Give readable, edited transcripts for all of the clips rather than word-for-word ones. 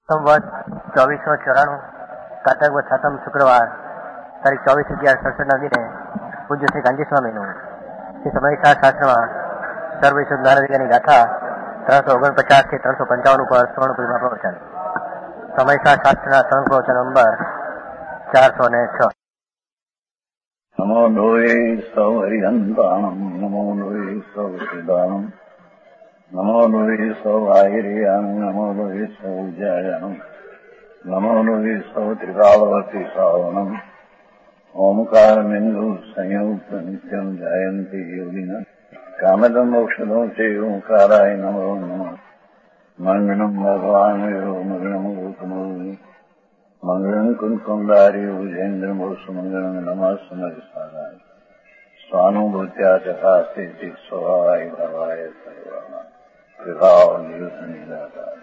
संवत 2494 કારતક વદ 7મ શુક્રવાર તારીખ 24/11/67 દિને પૂજ્ય શ્રી ગાંધી સ્વામીનું શ્રી સમયસાર શાસ્ત્રમાં સર્વવિશુદ્ધ જ્ઞાનાધિકારની ગાથા 349 થી 355 ઉપર સ્વર્ણપુરીમાં પ્રવચન. સમયસાર શાસ્ત્રના સ્વર્ણ પ્રવચન નંબર 406. નમો લોહે સૌ હરિહંતાણમ નમો લોહે સૌ સિદ્ધાણમ નમો લોહે સૌ આયર્યાણમ નમો લોહે સૌ જયાણમ નમો લોહે સૌ ત્રિકાળવતી શ્રાવણમ ઓમકાર બિંદુ સંયુક્ત નિત્યમ જાયંતિ યોગિના કામદમ મોક્ષદો છે ઓંકારાય નમો નમઃ. મંગળમ ભગવાન વિરો મંગળમ ગૌતમો મંગળમ કુંકુમધારી ભુજેન્દ્ર મોસુમંગળમ નમઃ સમરિસારાય સ્વાનુભૂત્યા ચકાસ્તે સ્વભાવાય ભવાય સર્વના વિભાવ નિયુત નિરાકાર.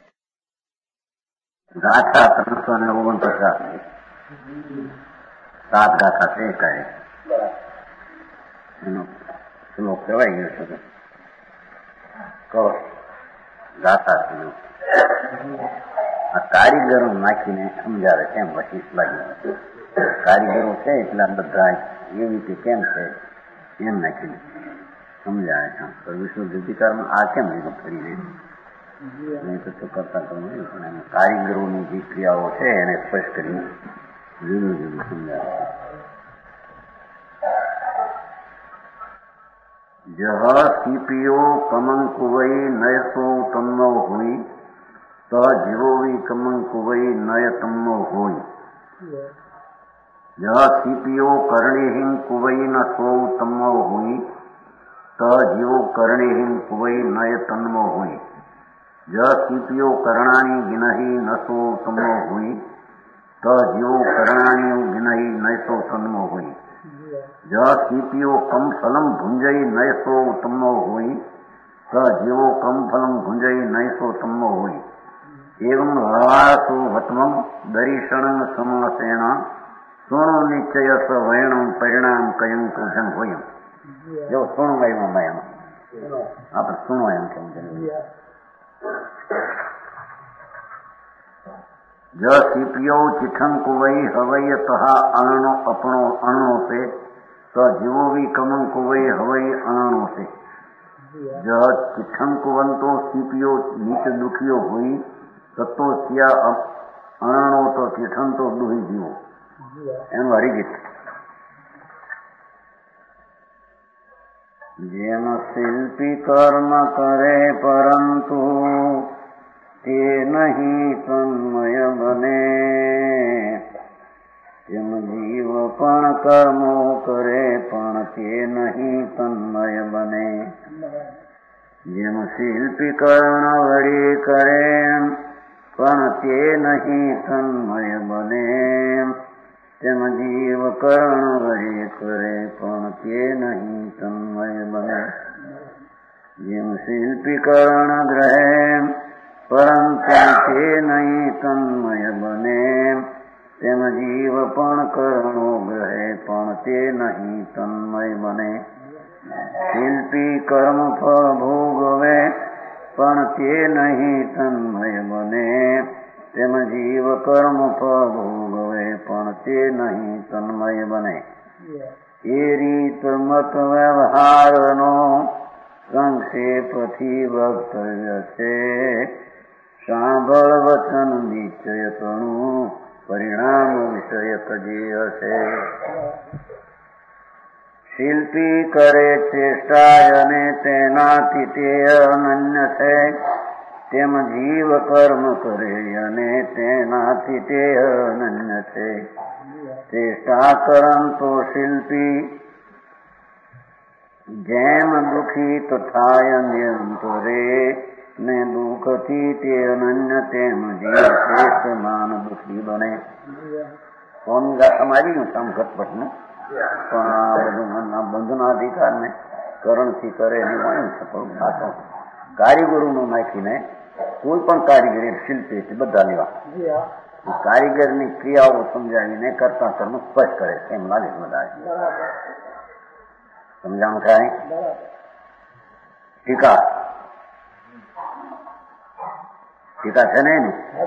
ગાથા 349 7 ગાથા છે કહે એનો શ્લોક કહેવાય ગયો છે. કહો ગાથા શ્લોક આ કારીગરો નાખીને સમજાવે કેમ વશિષ્ઠ લાગ્યું. કારીગરો છે એટલા બધા એવી રીતે કેમ છે એમ નાખીને સમજાવે છે. વિશુદ્ધ અધિકારમાં આ કેમ લીધું ફરી દે નહીં તો કરતા કરવું નહીં, પણ એમાં કારીગરોની જે ક્રિયાઓ છે એને સ્પષ્ટ કરીને જુદું જુદું સમજાવે છે. જહ સીપીઓ કમંકુવઈ નયસો તન્નો હોય ત જીવોવી કમંકુવઈ નય તન્નો હોય. જહ સીપીઓ કર્ણેહિં કુવઈ ન સો તન્નો હોય ત જીવો કર્ણેહિં કુવઈ નય તન્નો હોય. જ સીપીઓ કર્ણાણી વિનહી નસો તન્નો હોય ત જીવો કર્ણાણી વિનહી નયસો તન્નો હોય. જ સીપીઓ કમ ફલમ ભુંજઈ નયસો તન્નો હોય ત જીવો કમ ફલમ ભુંજઈ નયસો તન્નો હોય. એવં હવાસો વત્મમ દરીષણ સમાસેણ સોણો નિશ્ચય સ વૈણમ પરિણામ કયં કુજન હોય. જો સોણું ગાયમાં એમ આપણે સુણો એમ કેમ જ સીપીઓ ચિઠં કુવઈ હવૈયત અણનો અપણો અણનો છે ત જીવો વી કમં કુવઈ હવઈ અણનો છે. જ ચિઠં કુવંતો સીપીઓ નીચ દુખીઓ હોય તત્તો સિયા અણનો તો ચિઠં તો દુહી જીવો. એનું હરિગીત. જેમ શિલ્પી કર્મ કરે પરંતુ તે નહીં તન્મય બને તેમ જીવ પણ કર્મો કરે પણ તે નહીં તન્મય બને. જેમ શિલ્પી કર્ણ વળી કરે પણ તે નહીં તન્મય બને તેમ જીવ કર્ણ વળી કરે પણ તે નહીં તન્મય બને. જેમ શિલ્પી કર્ણ ગ્રહે પરંતુ તે નહીં તન્મય બને તેમ જીવ પણ કર્ણો ગ્રહે પણ તે નહીં તન્મય બને. શિલ્પી કર્મ ફળ ભોગવે પણ તે નહીં તન્મય બને તેમ જીવ કર્મ ફળ ભોગવે પણ તે નહીં તન્મય બને. એ રીત મત વ્યવહારનો સંક્ષેપથી વક્તવ્ય છે. સાંભળ વચન નિશ્ચયતનું પરિણામ વિષયક જે હશે. શિલ્પી કરે ચેષ્ટા અને તેનાથી તે અનન્ય છે તેમ જીવ કર્મ કરે અને તેનાથી તે અનન્ય છે. ચેષ્ટા કરંતો શિલ્પી જેમ દુઃખી તથા નિયંતરે ને દુઃખથી તે અનન્ય તેમ જીવ શ્રેષ્ઠ માન દુઃખી બને. કોની ગાથામાં આવી ગયું કામ ઘટપટનું, પણ આ બધું મનના બંધના અધિકારને કરણથી કરે એની વાણી છે. પણ પાછો કારીગરોનું નાખીને કોઈ પણ કારીગરી શિલ્પી બધા લેવા કારીગરની ક્રિયાઓ સમજાવીને કરતા કર્મ સ્પષ્ટ કરે એમ લાગે બધા સમજાણ થાય. ટીકા ટીકા છે ને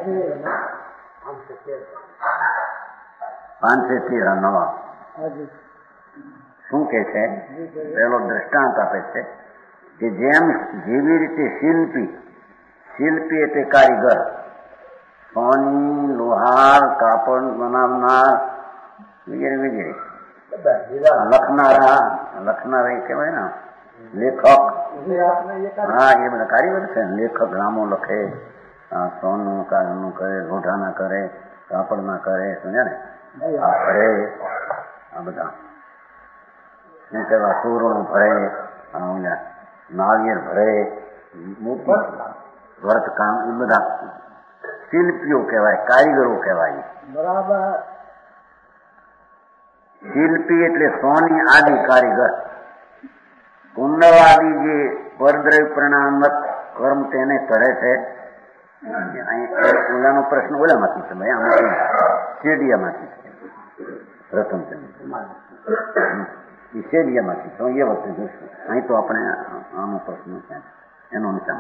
513 નવા શું કે છે? પેલો દ્રષ્ટાંત આપે છે કે જેવી રીતે શિલ્પી એટલે કારીગર, સોની, લોહાર, કાપડ બનાવનાર વગેરે વગેરે, લખનારા એ કહેવાય ને લેખક, હા એ બધા કારીગર છે. લેખક રામો લખે, સોનું કાળનું કરે, લોઢાના કરે, કાપડના કરે, સમજ્યા ને, ભરે, આ બધા શું કહેવાય, સુવર્ણ ભરે, નાળિયેર ભરે, મોટી વર્ત કામ, એ બધા શિલ્પીઓ કહેવાય, કારીગરો કહેવાય. બરાબર. શિલ્પી એટલે સોની આદિ કારીગર. કુંડળ આદિ જે પરદ્રવ્ય પરિણામક કર્મ તેને કરે છે. ઓલાનો પ્રશ્ન ઓલામાંથી છે ભાઈ, આમાંથી શેડિયામાંથી છે. રતનચંદ્ર શેડિયામાંથી તો એ વખતે જોઈશું. અહીં તો આપણે આનો પ્રશ્ન છે એનો નિશાન.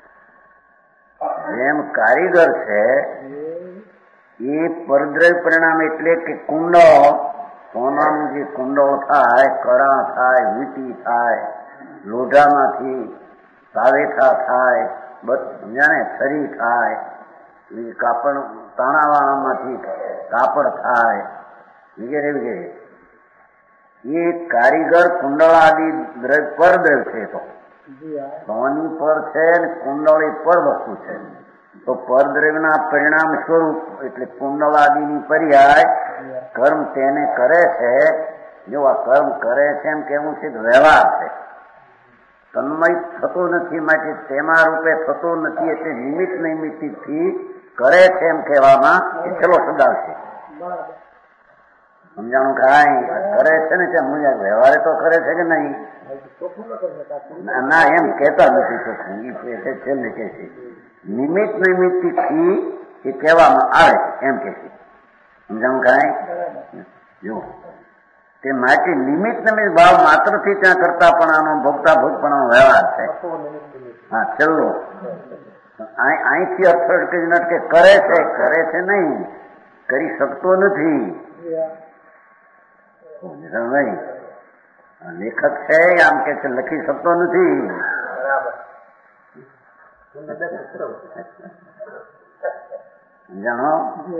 જેમ કારીગર છે એ પરદ્રવ્ય પરિણામ એટલે કે કુંડળ, સોનાનું જે કુંડળ થાય, કરા થાય, વીટી થાય, લોઢામાંથી સાવેઠા થાય, સમજ્યા ને, છરી થાય, કાપડ તાણાવાળામાંથી કાપડ થાય, વગેરે વગેરે. એ કારીગર કુંડળ આદિ પરદ્રવ્ય છે. તો સોની પર છે ને કુંડળ એ પર વસ્તુ છે. તો પરદ્રવ્યના પરિણામ સ્વરૂપ એટલે કુંડળ આદિની પર્યાય કર્મ તેને કરે છે. જો આ કર્મ કરે છે એમ કેવું છે વ્યવહાર છે, તન્મય થતો નથી, માટે તેમાં રૂપે થતો નથી, એટલે નિમિત્ત નૈમિત્તિકથી કરે છે એમ કહેવામાં એ ચલો સદાવ છે. સમજાણું? કાંઈ કરે છે ને ત્યાં મુજબ વ્યવહારે તો કરે છે કે નહીં? ના, એમ કહેતા નથી ચોખ્ખું. એ છેલ્લે કે છે નિમિત્ત નૈમિત્તિકથી એ કહેવામાં આવે એમ કે છે. સમજાણું? કાંઈ જો તે માટે નિમિત્ત નિમિત્ત ભાવ માત્રથી ત્યાં કરતાપણાનો ભોગતા ભોગપણાનો વ્યવહાર છે. હા, છેલ્લો અહીંથી અર્થ કે કરે છે નહીં, કરી શકતો નથી. નહીં લેખક છે આમ કે છે લખી શકતો નથી. જાણો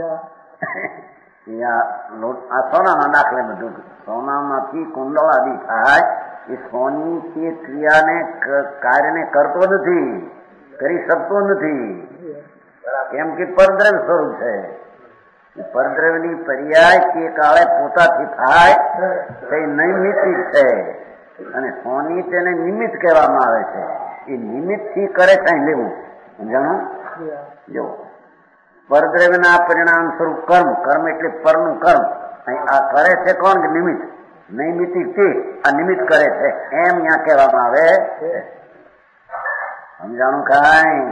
આ સોનાના દાખલે બધું સોનામાંથી કુંડળ આદિ થાય એ સોની તે ક્રિયાને કાર્યને કરતો નથી, કરી શકતો નથી. કેમ કે પરદ્રવ્ય સ્વરૂપ છે. પરદ્રવ્યની પર્યાય તે કાળે પોતાથી થાય તે નૈમિત્તિક છે, અને સોની તેને નિમિત્ત કહેવામાં આવે છે. એ નિમિત્તથી કરે છે લેવું. સમજાણું? જો પરદ્રવ્યના પરિણામ સ્વરૂપ કર્મ એટલે પરનું કર્મ. આ કરે છે કોણ? કે નિમિત્ત. નૈમિત્તિક તે આ નિમિત્ત કરે છે એમ ત્યાં કહેવામાં આવે. સમજાણું? કાંઈ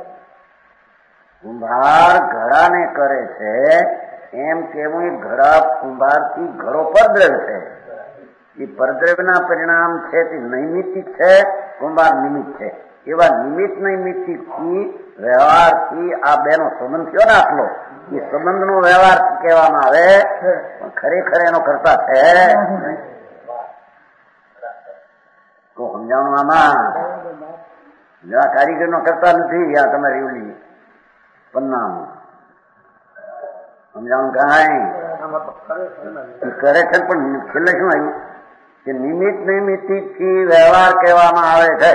કુંભાર ઘડાને કરે છે એમ કેવું એ ઘડા કુંભારથી ઘડો પરદ્રવ્ય છે. એ પરદ્રવ્યના પરિણામ છે તે નૈમિત્તિક છે, કુંભાર નિમિત્ત છે. એવા નિમિત્ત નૈમિત્તિકથી વ્યવહારથી આ બેનો સંબંધ થયો ને આટલો, એ સંબંધનો વ્યવહાર કહેવામાં આવે. પણ ખરેખર એનો કરતા છે તો સમજાણું? આમાં જરા કારીગરનો કરતા નથી. આ તમારી ઓલી પન્નામાં સમજાણું? કાંઈ કરે છે પણ છેલ્લે શું આવ્યું કે નિમિત્ત નૈમિત્તિકથી વ્યવહાર કહેવામાં આવે છે.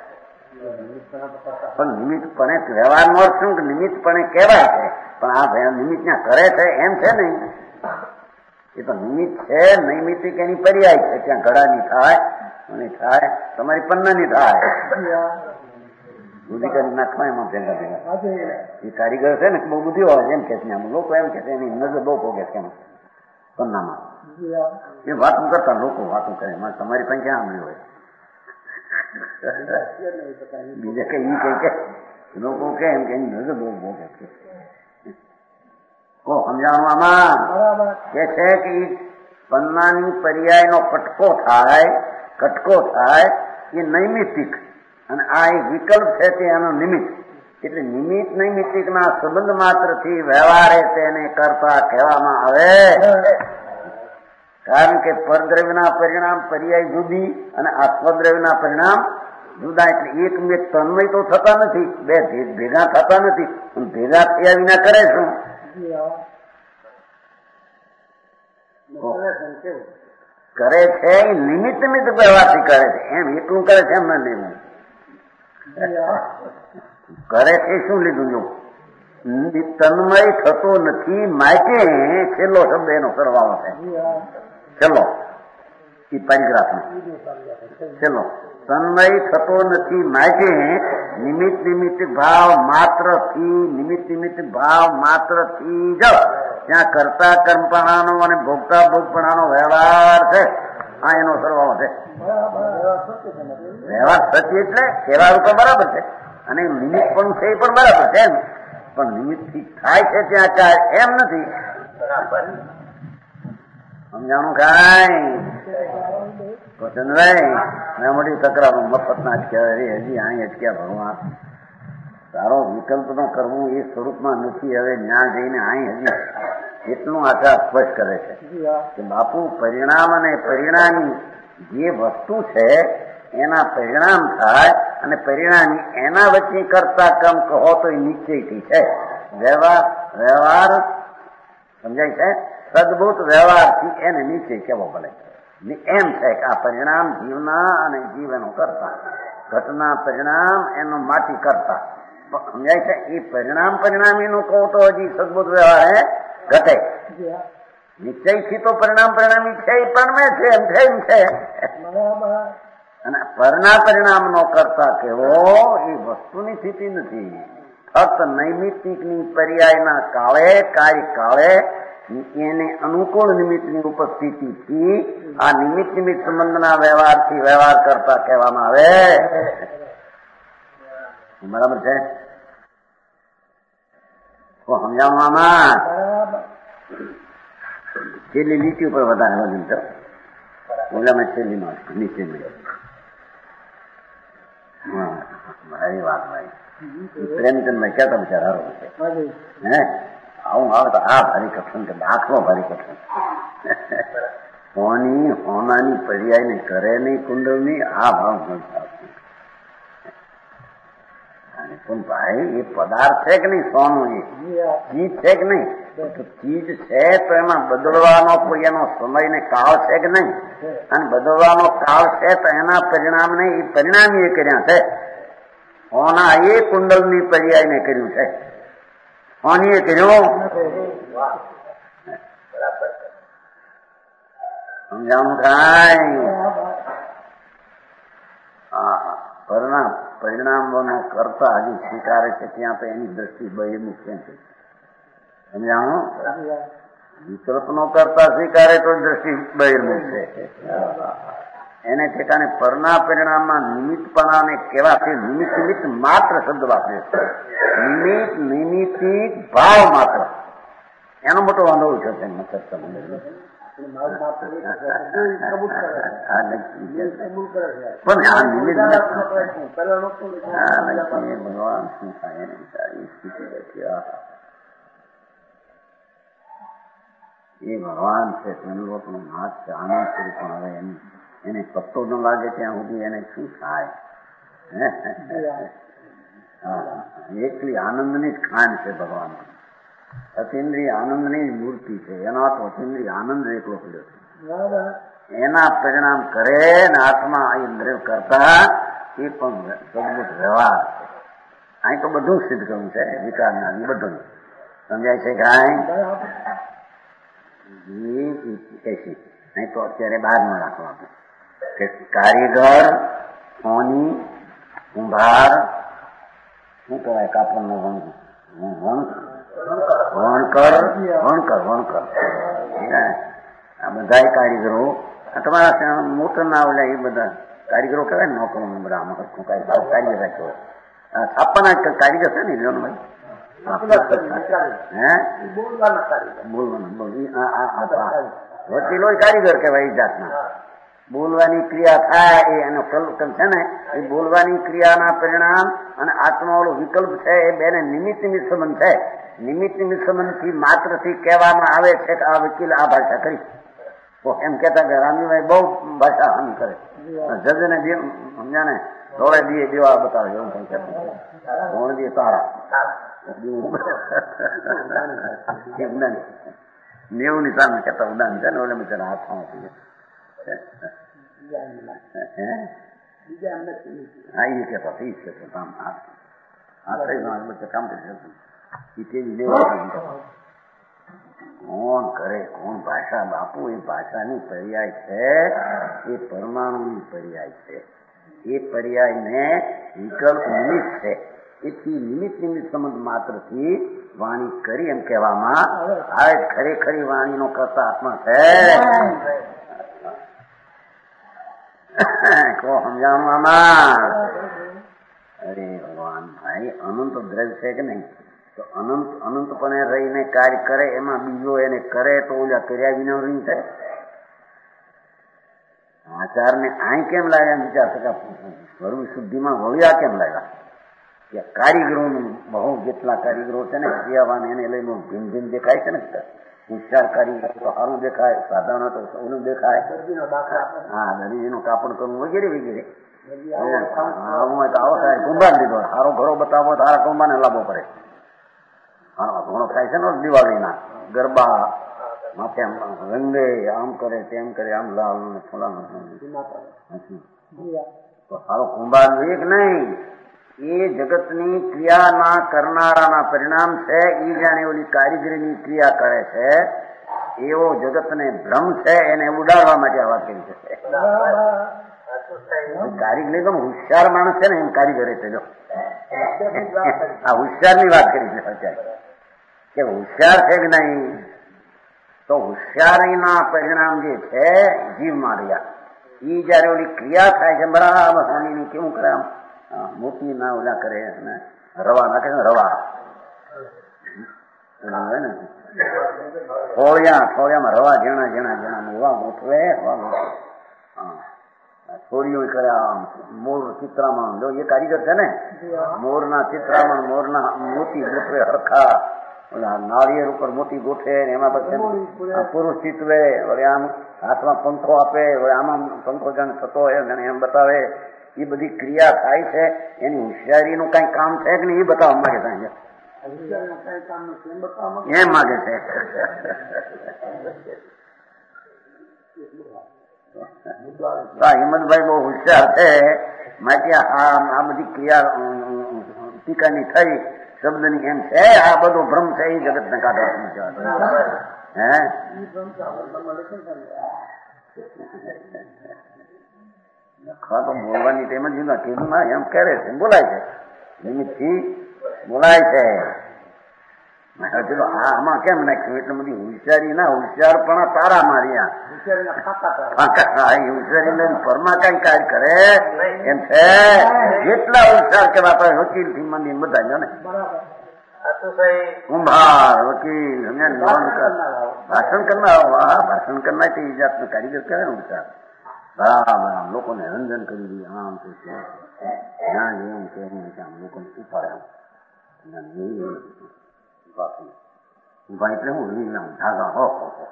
પણ નિમિત્તપણે વ્યવહારનો અર્થ શું કે નિમિત્તપણે કહેવાય છે, પણ આ નિમિત્ત ત્યાં કરે છે એમ છે નહીં. એ તો નિમિત્ત છે, નૈમિત્તિક એની પર્યાય છે. ત્યાં ઘડાની થાય અને થાય, તમારી પન્નાની થાય. બુદ્ધિ કરી નાખવા એમાં ભેગા ભેગા એ કારીગર છે ને બહુ બુદ્ધિ હોય એમ કે છે. લોકો એમ કે છે એની નજર બહુ પોગે છે પન્નામાં. એ વાતું કરતા લોકો વાતું કરે, તમારી પાસે ક્યાં સાંભળ્યું હોય? બીજા કઈ ઈ કઈ કે લોકો કે એમ કે એની નજર બહુ પોગે છે. સમજાણું? આમાં કે છે કે પન્નાની પર્યાયનો કટકો થાય એ નૈમિત્તિક, અને આ એક વિકલ્પ છે તે એનો નિમિત્ત. એટલે નિમિત્ત નૈમિત્તિકના સંબંધ માત્રથી વ્યવહારે તેને કરતા કહેવામાં આવે. કારણ કે પરદ્રવ્યના પરિણામ પર્યાય જુદી અને આત્મદ્રવ્યના પરિણામ જુદા. એટલે એકમેક તન્મય તો થતા નથી, બે ભેગા થતા નથી. ભેગા થયા વિના કરે શું? કરે છે નિમિત્ત નિમિત્ત વ્યવહારથી કરે છે. એમ એટલું કરે છે એમ ન લેવું. કરે છે શું લીધું? જો તન્મય થતો નથી માટે છેલ્લો શબ્દ એનો સરવાળો છે. છેલ્લો એ પેરેગ્રાફ છેલ્લો તન્મય થતો નથી માટે નિમિત્ત નિમિત્ત ભાવ માત્રથી નિમિત્ત નિમિત્ત ભાવ માત્રથી જ ત્યાં કરતા કર્મપણાનો અને ભોગતા ભોગપણાનો વ્યવહાર છે. આ એનો સરવાળો છે. વ્યવહાર સત્ય એટલે કહેવા ઉપર બરાબર છે અને નિમિત્ત પણ છે એ પણ બરાબર છે. એમ પણ નિમિત્તથી થાય છે ત્યાં ચાર એમ નથી. સમજાણું કાંઈ? પસંદભાઈ મેં મોટી તકરાર મફતના જ કહેવાય. હજી અહીં અટક્યા ભગવાન. તારો વિકલ્પ ન કરવું એ સ્વરૂપમાં નથી. હવે ત્યાં જઈને અહીં હજી એટલું આશા સ્પષ્ટ કરે છે કે બાપુ પરિણામ અને પરિણામી જે વસ્તુ છે એના પરિણામ થાય અને પરિણામી એના વચ્ચે કરતા કમ કહો તો એ નિશ્ચયથી છે. વ્યવહાર સમજાય છે? સદભૂત વ્યવહારથી એને નિશ્ચય કેવો પડે. એમ છે કે આ પરિણામ જીવના અને જીવ એનો કરતા, ઘટના પરિણામ એનો માટી કરતા. સમજાય છે? એ પરિણામીનું કહું તો હજી સદભૂત વ્યવહાર હે ઘટે. નિશ્ચયથી તો પરિણામી છે એ પરમે છે એમ છે એમ છે. અને પરિણામનો કરતા કેવો એ વસ્તુની સ્થિતિ નથી. ફક્ત નૈમિત્તિકની પર્યાયના કાળે કાળે એને અનુકૂળ નિમિત્તની ઉપસ્થિતિથી આ નિમિત્ત સંબંધના વ્યવહારથી વ્યવહાર કરતા કહેવામાં આવે. બરાબર છે? સમજાવવામાં છેલ્લી લીટી ઉપર વધારે વજન છે. ઓલામાં છેલ્લી માં નીચે મારી વાત ભાઈ પ્રેમચંદ ક્યાં બિચાર હારો છે. હે આવું આવે તો આ ભારી કઠણ કે દાખલો ભારી કઠણ. હોનાની પર્યાયને કરે નહીં કુંડળની આ ભાવ પણ ભાઈ એ પદાર્થ છે કે નહીં? સોનું એ ચીજ છે કે નહીં? ચીજ છે તો એમાં બદલવાનો કોઈ એનો સમય ને કાળ છે કે નહીં? અને બદલવાનો કાળ છે તો એના પરિણામને એ પરિણામી એ કર્યા છે. હોના એ કુંડળની પર્યાયને કર્યું છે. હોની એ કર્યું. સમજાણું કાંઈ? પરિણામોનો કરતા હજી સ્વીકારે છે ત્યાં તો એની દ્રષ્ટિ બહિર્મુખ કેમ છે? સમજાણું? વિકલ્પનો કરતા સ્વીકારે તો દ્રષ્ટિ બહિર્મુખ છે. એને ઠેકાણે પરના પરિણામમાં નિમિત્તપણાને કહેવાથી નિમિત્ત માત્ર શબ્દ વાપરે છે. નિમિત્તિક ભાવ માત્ર એનો મોટો વાંધો છે. પણ આ નિમિત્ત ભગવાન શું થાય સારી સ્થિતિ બેઠી. એ ભગવાન છે તેનો લોકોનો હાથ છે. આનંદ સ્વરૂપ પણ હવે એને પત્તો ન લાગે ત્યાં સુધી એને શું થાય? એકલી આનંદની જ ખાંડ છે ભગવાન. અતિન્દ્રિય આનંદની જ મૂર્તિ છે. એનો હાથ અતિન્દ્રિય આનંદ એકલો પડ્યો છે. એના પરિણામ કરે ને હાથમાં ઇન્દ્રિય કરતા એ પણ સદભૂત વ્યવહાર છે. અહીં તો બધું સિદ્ધ કરવું છે. વિકારના બધું સમજાય છે કાંઈ? નહીં તો અત્યારે બહાર ન રાખવા આપણે કે કારીગર, સોની, કુંભાર, શું કહેવાય કાપડનો વણકર આ બધા કારીગરો તમારા મોટર ના આવડે એ બધા કારીગરો કહેવાય ને નોકરો બધા આમાં કારીગર રાખ્યો. છાપાના કારીગર છે ને ભાઈ બોલવાનું વકીલો કારીગર કહેવાય એ જાતના. બોલવાની ક્રિયા થાય એ એનો કલ્પ છે ને, એ બોલવાની ક્રિયાના પરિણામ અને આત્માવાળો વિકલ્પ છે એ બેને નિમિત્ત સંબંધ છે. નિમિત્ત સંબંધથી માત્રથી કહેવામાં આવે છે કે આ વકીલ આ ભાષા કરી. તો એમ કહેતા કે રામજીભાઈ બહુ ભાષા હમ કરે, જજને સમજ્યા ને થોડે દીએ દેવા બતાવે એવું પણ કહેતા કોણ દે તારા 90 સામે કહેતા ઉદાન છે ને ઓલે બિચારા હાથમાં હા એ કહેતો થઈ શકે કામ આ થઈ બધે કામ કરી શકે. કોણ કરે કોણ ભાષા બાપુ એ ભાષાની પર્યાય છે, એ પરમાણુની પર્યાય છે. એ પર્યાયને વિકલ્પ નિમિત્ત છે. એથી નિમિત્ત સંબંધ માત્રથી વાણી કરી એમ કહેવામાં આવે. ખરેખરી વાણીનો કરતા આત્મા છે. કો સમજાણું આમાં? અરે ભગવાન ભાઈ, અનંત દ્રવ્ય છે કે નહીં? તો અનંતપણે રહીને કાર્ય કરે, એમાં બીજો એને કરે તો ઓલા કર્યા વિના રહી છે. આચારને આય કેમ લાગ્યા વિચાર શકા? સર્વ શુદ્ધિમાં વળ્યા કેમ લાગ્યા? કે કારીગરોનું બહુ જેટલા કારીગરો છે ને ક્રિયાવાન એને લઈને ભીન ભીન દેખાય છે ને. હોશિયાર કારીગર તો સારું દેખાય, સાધારણ તો સૌનું દેખાય. હા, દરીજીનું કાપડ કરવું વગેરે વગેરે. આવો થાય કુંભાર લીધો, સારો ઘરો બતાવો સારા કુંભારને લાભો પડે. ઘણો થાય છે ને દિવાળીના ગરબા માથે રંગે, આમ કરે તેમ કરે, આમ લાલ ને ફલાણું તો સારો કુંભાર જોઈએ કે નહીં? એ જગતની ક્રિયાના કરનારાના પરિણામ છે. એ જાણે ઓલી કારીગરીની ક્રિયા કરે છે એવો જગતને ભ્રમ છે, એને ઉડાડવા માટે આ વાત કરી છે. કારીગરી તો હોશિયાર માણસ છે ને એમ કારીગરે છે. જો આ હોશિયારની વાત કરી છે અત્યારે કે હોશિયાર છે કે નહીં? તો હોશિયારીના પરિણામ જે છે જીવમાં રહ્યા, એ જયારે ઓલી ક્રિયા થાય છે બરાબર સ્વામીની કેવું કરે, આમ મોતી ના ઓલા કરે અને રવા નાખે ને, રવા ને થોડિયામાં રવા જેણા એવા ગોઠવે. છોડીઓ કર્યા મોર ચિત્રામણ, જો એ કારીગર છે ને, મોરના ચિત્રામણ, મોરના મોતી ગોઠવે હરખા, નાળિયેર ઉપર મોતી ગોઠવે, એમાં પછી પુરુષ ચિતવે, વળે આમ હાથમાં પંખો આપે, વળે આમાં પંખો જાણે થતો હોય જાણે એમ બતાવે. એ બધી ક્રિયા થાય છે, એની હોશિયારીનું કઈ કામ છે કે નહીં એ બતાવવા માંગે છે, એમ માગે છે. હિંમતભાઈ બહુ હોશિયાર છે. માટે આ બધી ક્રિયા ટીકાની થઈ શબ્દની એમ છે. આ બધો ભ્રમ છે એ જગત ને કાઢવા હે તો બોલવાની ટાઈમ જ કીધું ના એમ કરે છે, બોલાય છે, નિમિત્તથી બોલાય છે. આમાં કેમ નાખ્યું? એટલે બધી હોશિયારી ના, હોશિયારપણા તારા માર્યા હોશિયારી ફરમાં કઈ કાર્ય કરે એમ છે. જેટલા હોશિયાર કેવાતા વકીલ થી મંદી બધા જો ને, કુંભાર, વકીલ, ભાષણ કરનાર એ જાતનો કારીગર કહેવાય ને હોશિયાર. બરાબર લોકોને રંજન કરી દઈએ, આમ તો જ્યાં જેવું કહેવું ત્યાં લોકોને ઉપાડે એટલે હું ધાગા હો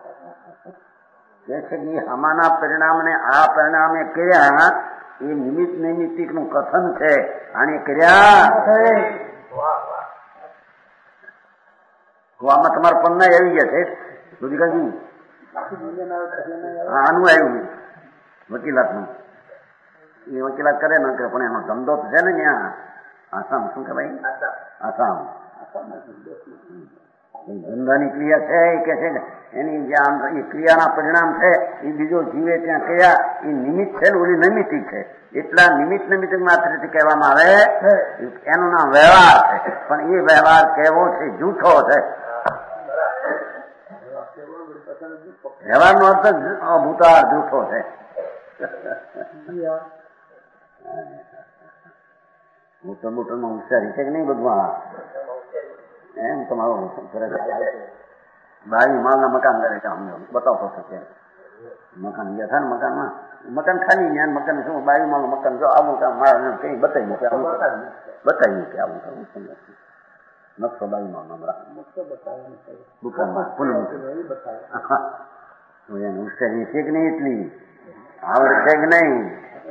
કે છે કે આમાંના પરિણામને આ પરિણામે કર્યા એ નૈમિત્તિક નું કથન છે. આને કર્યા આમાં તમારા પન્ના આવી ગયા છે બધી કાજુ આનું આવ્યું વકીલાતનું. એ વકીલાત કરે ન કરે પણ એનો ધંધો છે ને ત્યાં આસામ, શું કે ભાઈ આસામ ધંધાની ક્રિયા છે. એ કે છે એની જે આમ એ ક્રિયાના પરિણામ છે એ બીજો જીવે ત્યાં કયા એ નિમિત્ત છે ને ઓલી નૈમિત્તિક છે. એટલા નિમિત્ત માત્રથી કહેવામાં આવે એનું નામ વ્યવહાર છે. પણ એ વ્યવહાર કેવો છે? જૂઠો છે. વ્યવહારનો અર્થ ભૂતાર જૂઠો છે. મોટરમાં હોશિયારી છે કે નહીં બધું એમ તમારું 22 માળના મકાન કરે છે. અમને બતાવતો છે મકાન ગયા હતા ને મકાનમાં મકાન ખાલી ને મકાન શું 22 માળનું મકાન જો આવું કામ મારા કઈ બતાવી મૂકે આવું કામ નકશો 22 માળનો દુકાનમાં હોશિયારી છે કે નહીં એટલી આવડ છે કે નહીં?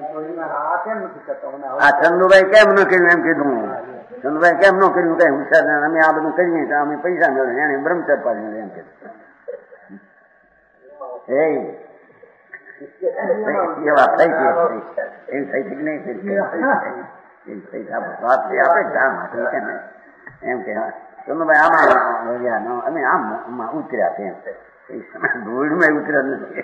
આ ચંદુભાઈ કેમ ન કર્યું એમ કીધું. ચંદુભાઈ કેમ ન કર્યું કઈ હોશિયાર અમે આ બધું કરીએ તો અમે પૈસા મેળવે એને બ્રહ્મચર પાડી એમ કીધું. એવા થઈ ગઈ એવી થઈ કે નહીં એમ કે ચંદુભાઈ આમાં અમે આમ ઉતર્યા છે એમ ધૂળમાં ઉતર્યા નથી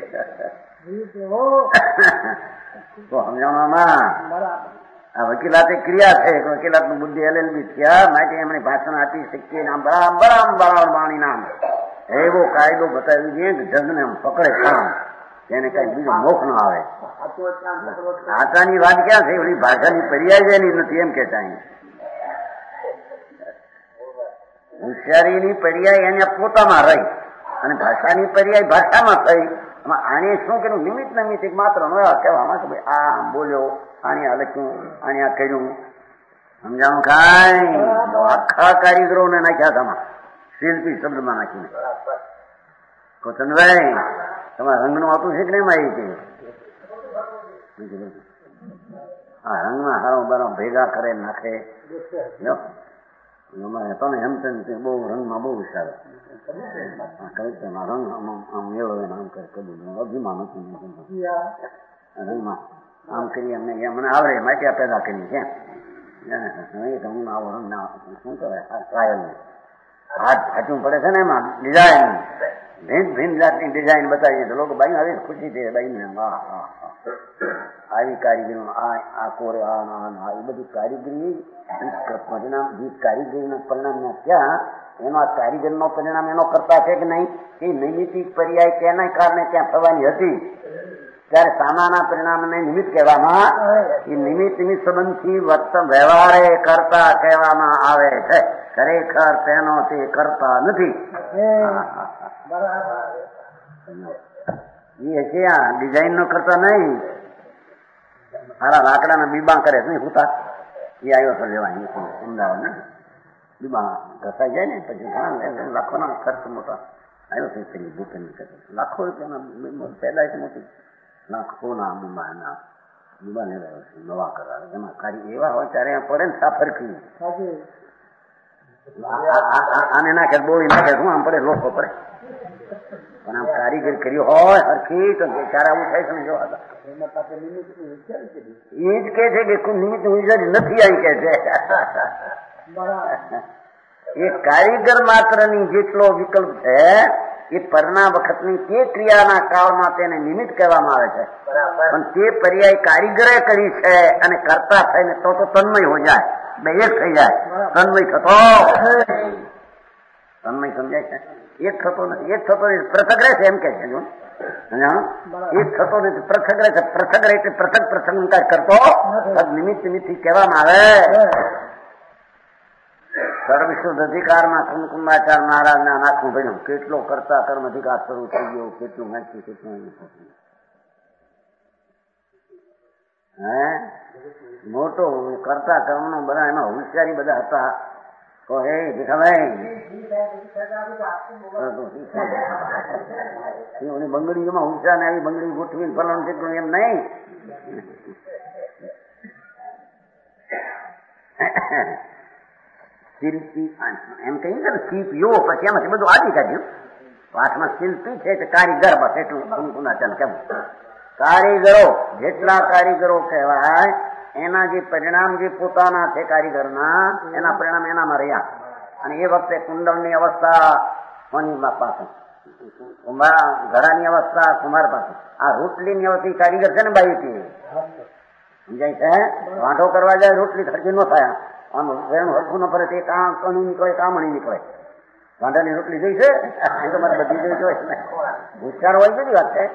તો સમજાવવામાં આ વકીલાતે ક્રિયા છે વકીલાત નું બુદ્ધિ LLB થયા માટે એમણે ભાષણ આપી શકીએ નામ બરાબર વાણી નામ એવો કાયદો બતાવી દઈએ કે જજને પકડે કામ તેને કઈ બીજો મોખ ન આવે. આચાની વાત ક્યાં છે ઓલી ભાષાની પર્યાય એની નથી એમ કેતા હોશિયારીની પર્યાય એને પોતામાં રહી અને ભાષાની પર્યાય ભાષામાં થઈ. આને શું કર્યું નિમિત્ત નિમિત્ત માત્ર ન કહેવામાં કે ભાઈ આ બોલ્યો આને આ લખ્યું આને આ કર્યું સમજાણું કાંઈ આખા કારીગરોને નાખ્યા તમા શિલ્પી શબ્દમાં નાખીને કોચનભાઈ તમારા રંગનું આવતું છે કે નહીં માહિતી હા રંગમાં હારો બારો ભેગા કરે નાખે તમે હેમચંદ બહુ રંગમાં બહુ વિચાર કવિતામાં રંગ આમ મેળવે આમ કરે કદું અભિમાન નથી રંગમાં આમ કરીએ અમને મને આવડે માટી પેદા કરી કેમ તમને આવો રંગ ના શું કહેવાય ટ્રાયલ હાથ હાચું પડે છે ને એમાં ડિઝાઇન ભિન્ન ભિન્ન જાતની ડિઝાઇન બતાવીએ તો લોકો બાઈ આવી ખુશી છે બાઈને આવી કારીગરી આ કોરે આ એ બધી કારીગરી પરિણામ જે કારીગરીના પરિણામ ક્યાં એનો આ કારીગરનો પરિણામ એનો કરતા છે કે નહીં એ નૈમિતિક પર્યાય તેના કારણે ત્યાં થવાની હતી ત્યારે સામાના પરિણામને નિમિત્ત કહેવામાં એ નિમિત્ત સંબંધથી વર્તન વ્યવહારે કરતા કહેવામાં આવે છે. ખરેખર તેનો તે કરતા નથી. એ છે આ ડિઝાઇન નો કરતા નહીં સારા લાકડાના બીબા કરે છે નહીં હુતા એ આવ્યો સર જવાની અમદાવાદ ને બીબા ઘસાઈ જાય ને પછી લાખોના ખર્ચ મોટા આવ્યો છે તેની ભૂખની કરે લાખો રૂપિયાના પેદાશ મોટી લાખોના બીબાના બીબા ને નવા કરાવે એમાં કારી એવા હોય ત્યારે પડે ને સાફરકી આને નાખે બોળી નાખે શું આમ પડે લોસો પડે પણ આમ કારીગર કર્યું હોય હરખી તો ચાર આવું થાય છે ને જો હતા એ જ કે છે કે નિમિત્ત નથી આવી કે છે એ કારીગર માત્રની જેટલો વિકલ્પ છે એ પરના વખતની તે ક્રિયાના કાળમાં તેને નિમિત્ત કહેવામાં આવે છે પણ તે પર્યાય કારીગરે કરી છે અને કરતા થઈને તો તન્મય હો જાય બે એક થઈ જાય તન્મય થતો તન્મય સમજાય છે એક થતો નથી એક થતો પૃથક રહે છે એમ કે છે એક થતો નથી પૃથક રહે છે પૃથક રહે છે પૃથક પ્રસંગ કરતો નિમિત્ત નિમિત્ત કહેવામાં આવે. સર્વશુદ્ધ અધિકારમાં કુમકુમાચાર મહારાજ ના નાખવું પડ્યું કેટલો કરતા કર્મ અધિકાર શરૂ થઈ ગયો કેટલું વાંચ્યું કેટલું મોટો કરતા કર્મ નો બધા એમાં હોશિયારી બધા હતા તો હે ભીખાભાઈ બંગડીઓમાં હોશિયાર ને આવી બંગડી ગોઠવીને ફલન કેટલું એમ નહીં શિલ્પી એમ કહીએ ને શિલ્પીઓ પછી એમાંથી બધું આદિ કાઢ્યું પાઠમાં શિલ્પી છે કે કારીગર બસ એટલું કુમકુનાચન કેવું કારીગરો જેટલા કારીગરો કહેવાય એના જે પરિણામ જે પોતાના છે કારીગરના એના પરિણામ એનામાં રહ્યા અને એ વખતે કુંડળની અવસ્થા કોની પાસે ઘડાની અવસ્થા કુમાર પાસે આ રોટલીની અવસ્થા કારીગર છે ને બાઈ સમજાય છે વાંધો કરવા જાય રોટલી ખર્ચી ન થાય આમ વેણ હરખું ન પડે તે કામ કણું નીકળે કામણી નીકળે વાંધાની રોટલી જોઈ છે એ તો મારે બધી જોઈ જોઈએ ભૂસાર હોય બધી વાત છે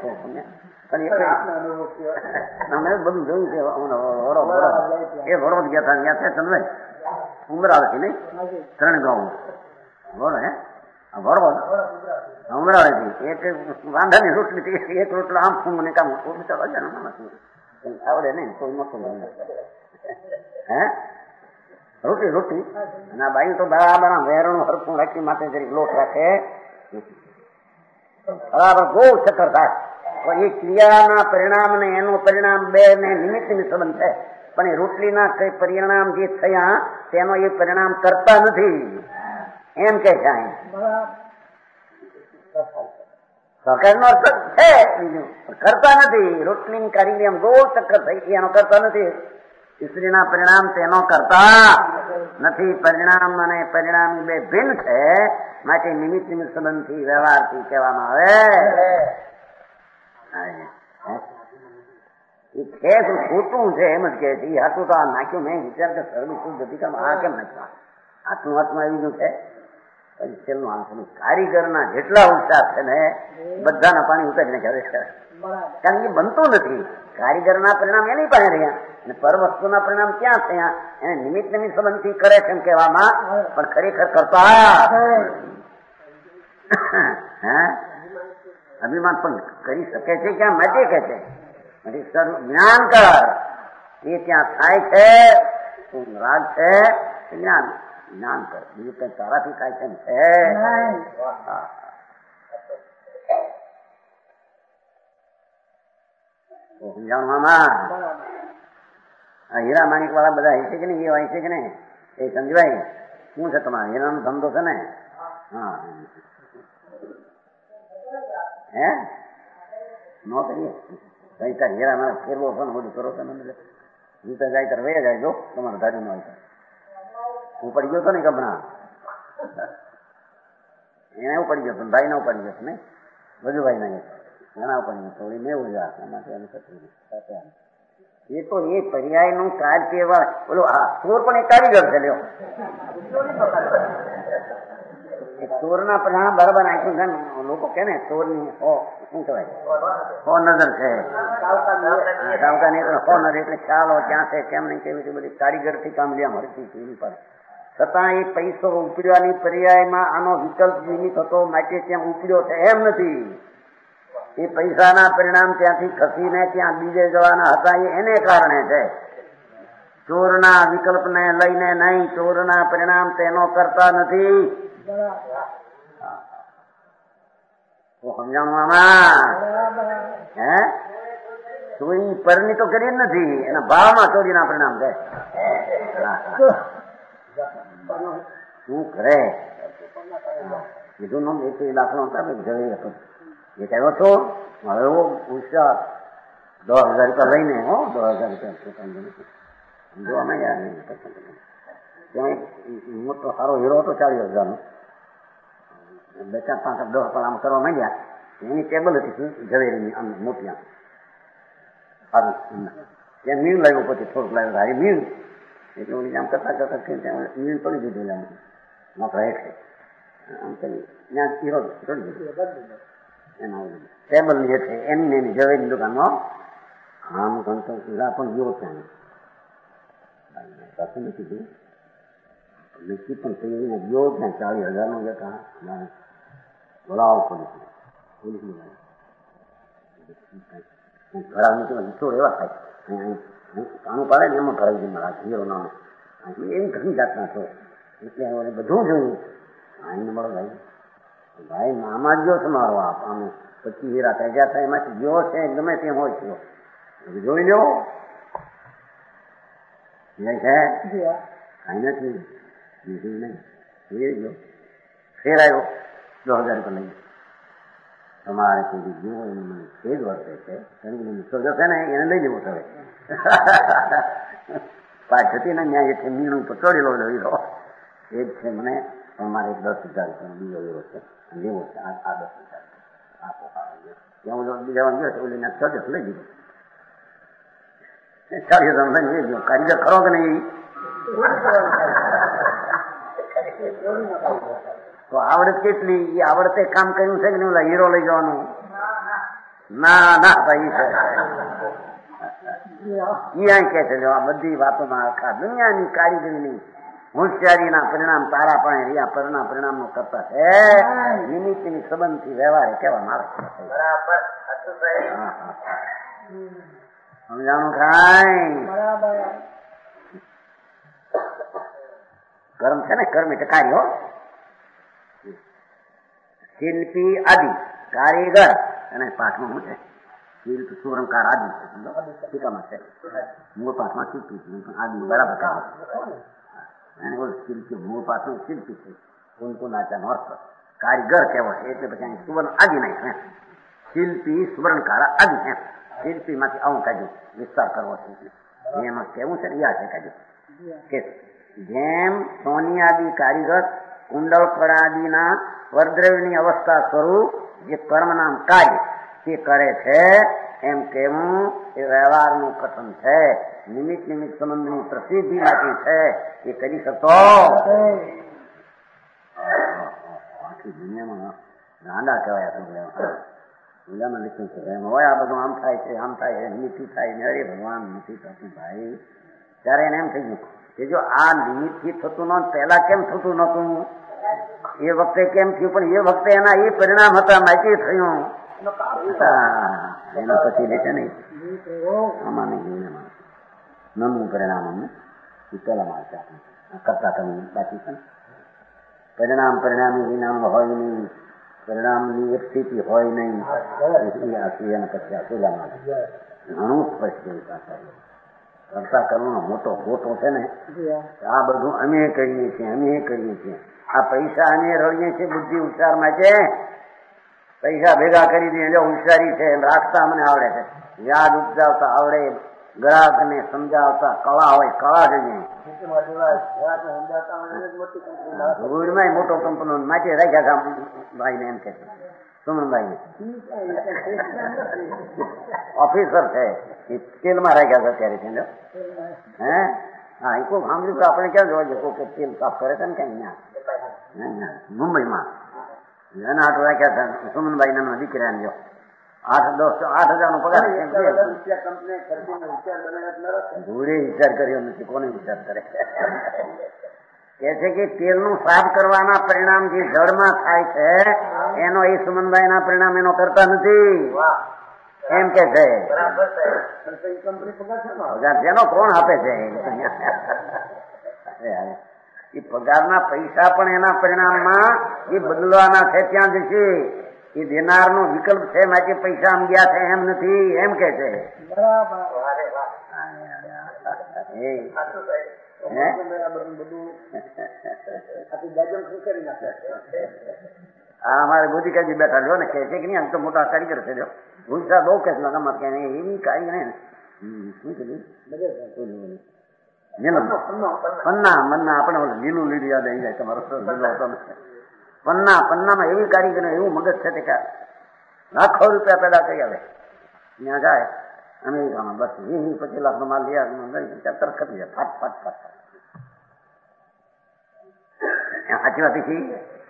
અમે બધું જોયું છે એ વડોદ ગયા હતા ત્યાં છે સમજાય ઉમર આવે છે નહીં ત્રણ ગાઉં બોલો હે વડોદ સંભળાવે એક વાંધાની રોટલી એક રોટલો આમ ફૂંગ ને કામ બિચારો આવડે નહીં કોઈ મોટું હે રોટલી અને આ બાઈ તો બરાબર વેરણું હરકું રાખી માટે જરીક લોટ રાખે બરાબર ગોળ ચક્કર થાય. એ ક્રિયાના પરિણામ ને એનું પરિણામ બે ને નિમિત્તની સંબંધ છે, પણ એ રોટલીના કઈ પરિણામ જે થયા તેનો એ પરિણામ કરતા નથી એમ કે છે. સહકારનો અર્થ છે બીજું કરતા નથી. રોટલીની કારીગરી એમ ગોળ ચક્કર થઈ ગઈ એનો કરતા નથી. સ્ત્રીના પરિણામ તેનો કરતા નથી. પરિણામ અને પરિણામી બે ભિન્ન છે, માટે નિમિત્ત સંબંધથી વ્યવહારથી કહેવામાં આવે છે શું ખોટું છે એમ જ કે છે. હાથું તો આ નાખ્યું મેં વિચાર કે સર્વ શુદ્ધ અધિકારમાં આ કેમ નાખ્યું હાથનું હાથમાં આવી ગયું છે. પછી છેલ્લું આંસુ કારીગરના જેટલા ઉત્સાહ છે ને બધાના પાણી ઉતારીને ઘરે છે, કારણ કે બનતું નથી. કારીગરના પરિણામ એની પાસે રહ્યા અને પર વસ્તુના પરિણામ ક્યાં થયા એને નિમિત્ત સંબંધથી કરે છે એમ કહેવામાં, પણ ખરેખર કરતા અભિમાન પણ કરી શકે છે ક્યાં માટે કે છે જ્ઞાન કર એ ત્યાં થાય છે. રાગ છે જ્ઞાન જ્ઞાન કર, બીજું કઈ તારાથી કાંઈ કેમ છે. સમજાવવામાં હીરા માણિક વાળા બધા હશે કે નહીં, એ હોય છે કે નહીં એ સંજયભાઈ શું છે તમારે હીરાનો ધંધો છે ને? હા હે ન કરીએ કઈ તાર હીરા મારે ફેરવો છો ને બધું કરો છો ને હું તો જાય ત્યારે વયા જાય જો તમારે ગાડી ન હોય હું પડી ગયો હતો ને કમણા એને એવું પડી ગયો હતો ભાઈ ને પડી ગયો ને બધું ભાઈ ના ઘણા પડી ગયો થોડી મેં ઉજા એ તો એ પર્યાય નું કાર્ય એવા બોલો હા ચોર પણ એક કારીગર છે લ્યો ચોરના પરિણામ બરાબર નાખ્યું છે લોકો કે ને ચોરની શું કહેવાય હો નજર છે સાવકા નહીં હો નજર એટલે ખ્યાલ હોય ક્યાં છે કેમ નહીં કેવી રીતે બધી કારીગર થી કામ લે મળતી એની પર છતાં એ પૈસો ઉપડ્યાની પર્યાયમાં આનો વિકલ્પ નિમિત્ત હતો માટે ત્યાં ઉપડ્યો છે એમ નથી. એ પૈસાના પરિણામ ત્યાંથી ખસીને ત્યાં બીજે જવાના હતા એને કારણે છે. ચોરના વિકલ્પને લઈને નહીં, ચોરના પરિણામ તેનો કરતા નથી. સમજાવવામાં હે ચોરી પરની તો કરી જ નથી, એના ભાવમાં ચોરીના પરિણામ છે. શું કરે કીધું એક દાખલો હતા જવી હતો એ કહ્યો છો હવે એવો હોશિયાર 10,000 રૂપિયા લઈને 10,000 રૂપિયા જોવા માંગ્યા ત્યાં મોટો સારો હીરો હતો 40,000 નો 2, 4, 5, 10 પણ આમ કરવા માંગ્યા એની ટેબલ હતી ઝવેરીની આમ મોટી સારું ત્યાં મીણ લાવ્યું પછી થોડુંક લાવ્યું હારી મીણ એટલે હું આમ કરતા કરતા મીણ પડી દીધું નોકરા હેઠે આમ કરી ત્યાં હીરો ચડી દીધું એના ટેબલ જે છે એની ઝવેરી દુકાનમાં આમ ગણતો હીરા પણ ગયો ત્યાં સાથે નથી ગયું નક્કી પણ થઈ ગયો ત્યાં 40,000 નો જતા બોલાવો પોલીસ ઘણા નીકળો એવા થાય કાણું પાડે ને એમાં ભરાઈ ગયું મારા હીરો નામ એવી ઘણી જાતના છો એટલે બધું જોયું આઈને મળો ભાઈ મામા ગયો છે મારો આમે પછી હીરા તાજા થાય એમાંથી ગયો છે ગમે તેમ હોય છે જોઈ લો છે કાંઈ નથી બીજું નહીં જોઈ ગયો ફેર આવ્યો 10,000 રૂપિયા લઈ તમારે કોઈ જેવો એને મને તે જ વર્તે છે સોજો છે ને એને લઈ જવો હવે પાછળથી ને ત્યાં જે મીણું પચોડેલો હીરો એ જ છે મને અમારે 10,000 રૂપિયાનો બીજો હીરો છે લેવો છે આ 10,000 આપો ત્યાં હું બીજા ગયો તો લઈને સોજો લઈ દીધો 40,000 લઈ ગયો કારીગર ખરો કે નહીં તો આવડત કેટલી એ આવડતે કામ કર્યું છે કે નહીં ઓલા હીરો લઈ જવાનું ના ના ભાઈ છે એ કે છે બધી વાતોમાં આખા દુનિયાની કારીગરીની હોશિયારીના પરિણામ તારા પણ રહ્યા પરના પરિણામનો કરતા છે. નિમિત્તની સંબંધથી વ્યવહાર કહેવામાં આવે. સમજાણું થાય? કર્મ છે ને, કર્મ એટલે કાર્યો. શિલ્પી આદિ કારીગર અને પાઠમાં શું છે? શિલ્પ સુરંકાર આદિ છે. ટીકામાં છે મૂળ પાઠમાં શિલ્પી આદિ બરાબર શિલ્પી મૂળ પાઠનું શિલ્પી છે. કુનકુનાચાનો અર્થ કારીગર કહેવાય એટલે પછી સુવર્ણ આદિ નહીં. શિલ્પી સુવર્ણકાર આદિ છે. શિલ્પી માંથી આવું કાઢ્યું વિસ્તાર કરવો છે એમાં કેવું છે યાદ છે કાઢ્યું કે જેમ સોની આદિ કારીગર કુંડળ કળાદિના વરદ્રવ્યની અવસ્થા સ્વરૂપ જે કર્મ નામ કાર્ય તે કરે છે એમ કેવું એ વ્યવહારનું કથન છે. નિમિત્ત નિમિત્ત સંબંધની પ્રસિદ્ધિ માટે છે એ કરી શકતો આખી દુનિયામાં ગાંડા કહેવાય. પૂજામાં લખ્યું છે એમ હોય આ બધું આમ થાય છે આમ થાય છે નિમિત્તથી થાય ને અરે ભગવાન નથી થતું ભાઈ. ત્યારે એને એમ થઈ ગયું કે જો આ નિમિત્તથી થતું ન પહેલા કેમ થતું નતું એ વખતે કેમ થયું પણ એ વખતે એના એ પરિણામ હતા માટે થયું એના પછી લે છે નહીં આમાં નહીં નમવું પરિણામ અમને પેલામાં છે કરતા તમે બાકી છે પરિણામ પરિણામી વિનામ હોય નહીં પરિણામની એક સ્થિતિ હોય નહીં એના પછી આ પેલામાં ઘણું સ્પષ્ટ કરતા કરવાનો મોટો ખોટો છે ને આ બધું અમે કરીએ છીએ. આ પૈસા અમે રડીએ છીએ બુદ્ધિ ઉચ્ચાર માટે. પૈસા ભેગા કરી દઈએ જો હોશિયારી છે રાખતા મને આવડે છે. યાદ ઉપજાવતા આવડે. ગ્રાહકને સમજાવતા કળા હોય કળા જોઈએ. ધૂળમાં મોટો કંપનો માટે રાખ્યા ભાઈ ને એમ કે છે સુમનભાઈ ઓફિસર છે એ તેલમાં રાખ્યા છે અત્યારે છે હે હા એ કોઈ સાંભળ્યું આપણે ક્યાં જોવા જશે કે તેલ સાફ કરે છે ને કઈ મુંબઈમાં એના હાથ રાખ્યા છે સુમનભાઈ નામના દીકરા જો 8,000 નો પગાર. ધૂળે વિચાર કર્યો નથી કોને વિચાર કરે કે છે કે તેલનું સાફ કરવાના પરિણામ જે જળમાં થાય છે એનો એ સુમનભાઈ ના પરિણામ એનો કરતા નથી એમ કે છે. જેનો કોણ આપે છે એ પગારના પૈસા પણ એના પરિણામમાં એ બદલવાના છે ત્યાં જશે. એ દેનારનો વિકલ્પ છે માટે પૈસા આમ ગયા છે એમ નથી એમ કે છે. અમારે ગોધિકાજી બેઠા જો ને કે છે કે નહીં આમ તો મોટા કારીગર છે જો ભૂસા બહુ કે ગામમાં કે એવી કારીગર ને શું કીધું પન્ના મન્ના આપણે લીલું લીલું યાદ આવી જાય તમારો લીલો હતો ને પન્નામાં એવી કારીગર એવું મગજ છે તે લાખો રૂપિયા પેદા કરી આવે ત્યાં જાય અમેરિકામાં બસ 20-25 લાખનો માલ લઈ તરત ખતી જાય ફાટ ફાટ ફાટ. સાચી વાત છે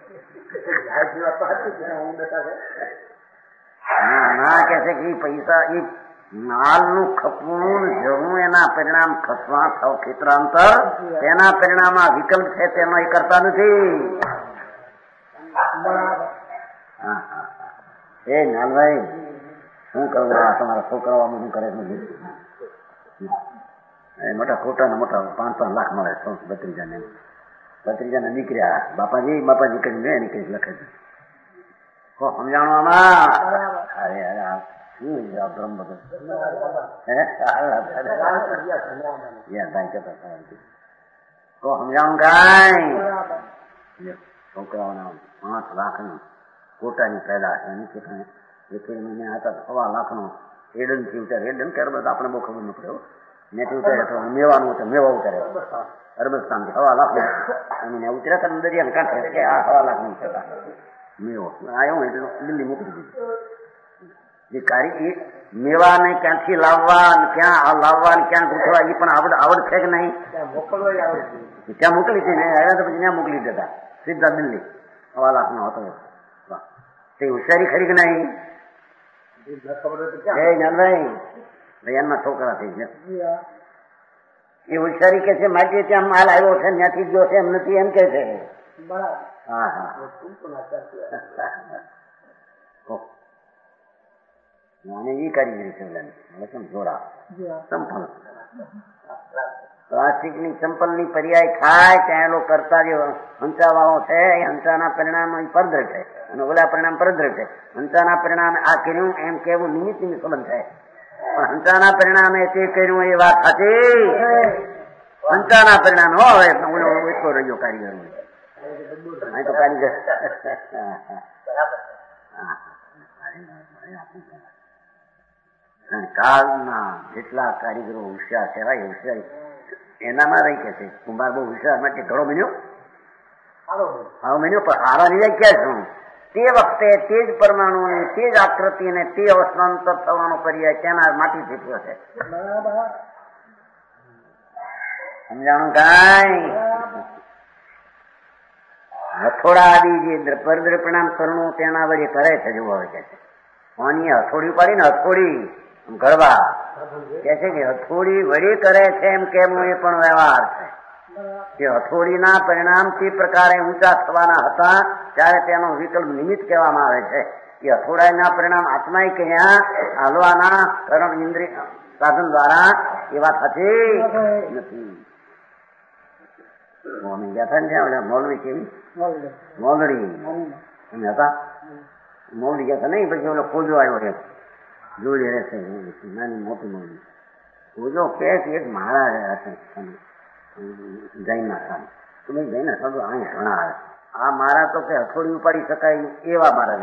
ના કે છે કે પૈસા એ માલનું ખપવું જવું એના પરિણામ ખસવા થવ ખેતરાંતર તેના પરિણામ આ વિકલ્પ છે તેનો એ કરતા નથી. એ નાનભાઈ શું કહું તમારા છોકરાઓ શું કરે મોટા ખોટા ને મોટા 5-5 લાખ મળે ભત્રીજાને દીકરા બાપાજી કરીને એની કઈ લખે છે સમજાણું આમાં. અરે અરે શું બ્રહ્મ બધું સમજાણું કઈ છોકરાઓના 5 લાખની કોટાની પેદાશ એક મહિને હતા 1.25 લાખનો એડન થી ઉતારે. એડન કે અરબત આપણે બહુ ખબર ન પડ્યો નેથી ઉતારે તો મેવાનું હતું મેવા ઉતારે અરબસ્તાન 1.25 લાખ અને ઉતર્યા હતા દરિયાને કાંઠે કે આ 1.25 લાખની પેદા મેવો આવ્યો એટલે દિલ્હી મોકલી દીધી. જે કારી મેવાને ક્યાંથી લાવવા ક્યાં ગોઠવા એ પણ આવડ છે કે નહીં ત્યાં મોકલી હતી ને આવ્યા તો પછી ત્યાં મોકલી દેતા સીધા દિલ્હી 1.25 લાખનો હતો તે હોશિયારી ખરી કે નહીં જ્ઞાનભાઈ એમના છોકરા થઈ ગયા એ હોશિયારી કે છે માટે ત્યાં માલ આવ્યો છે ત્યાંથી ગયો છે એમ નથી એમ કે છે. હા હા અને એ કારીગરી છે જોડા ચંપલ પ્લાસ્ટિકની ચંપલની પર્યાય થાય ત્યાં લોકો કરતા જે હંચાવાળો છે એ હંચાના પરિણામ પરદ્ર છે અને ઓલા પરિણામ પરદ્ર છે. હંચાના પરિણામે આ કર્યું એમ કેવું નિમિત્તની સંબંધ છે, પણ હંચાના પરિણામે તે કર્યું એ વાત હતી. હંચાના પરિણામે હોય ઓલો એટલો રહ્યો કારીગર અહીં તો કારીગર કાળના જેટલા કારીગરો હોશિયાર કહેવાય હોશિયારી એનામાં રહી કે છે. કુંભાર બહુ હોશિયાર માટે ઘણો બન્યો હારો બન્યો પણ હારા નિર્ણય ક્યાં છું તે વખતે તે જ પરમાણુની તે જ આકૃતિને તે અવસ્થાંતર થવાનો પર્યાય તેના માટીથી થયો છે. સમજાણું કાંઈ? હથોડા આદિ જે પરદ્ર પરિણામ કરવું તેના વડે કરે છે. જોવા હોય કે છે પાણી હથોડી ઉપાડી ને હથોડી ગળવા કે છે કે હથોડી વળી કરે છે એમ કેવું એ પણ વ્યવહાર છે. કે હથોડીના પરિણામથી પ્રકારે ઊંચા થવાના હતા ત્યારે તેનો વિકલ્પ નિમિત્ત કહેવામાં આવે છે. કે હથોડાના પરિણામ આત્માએ કહ્યા હાલવાના કરણ ઇન્દ્રિય સાધન દ્વારા એ વાત હતી નથી. મૌલવી કેવી મોલડી હતા મોલડી ગયા હતા નહીં પછી ઓલો ખોજો આવ્યો છે જોઈ રહેશે નાની મોટી મોલડી ખોજો કે એક મહારાજ હશે જૈનના સામે તો ભાઈ જૈનના સાધુ અહીં ઘણા આવે આ મારા તો કે હથોડી ઉપાડી શકાય એવા મારા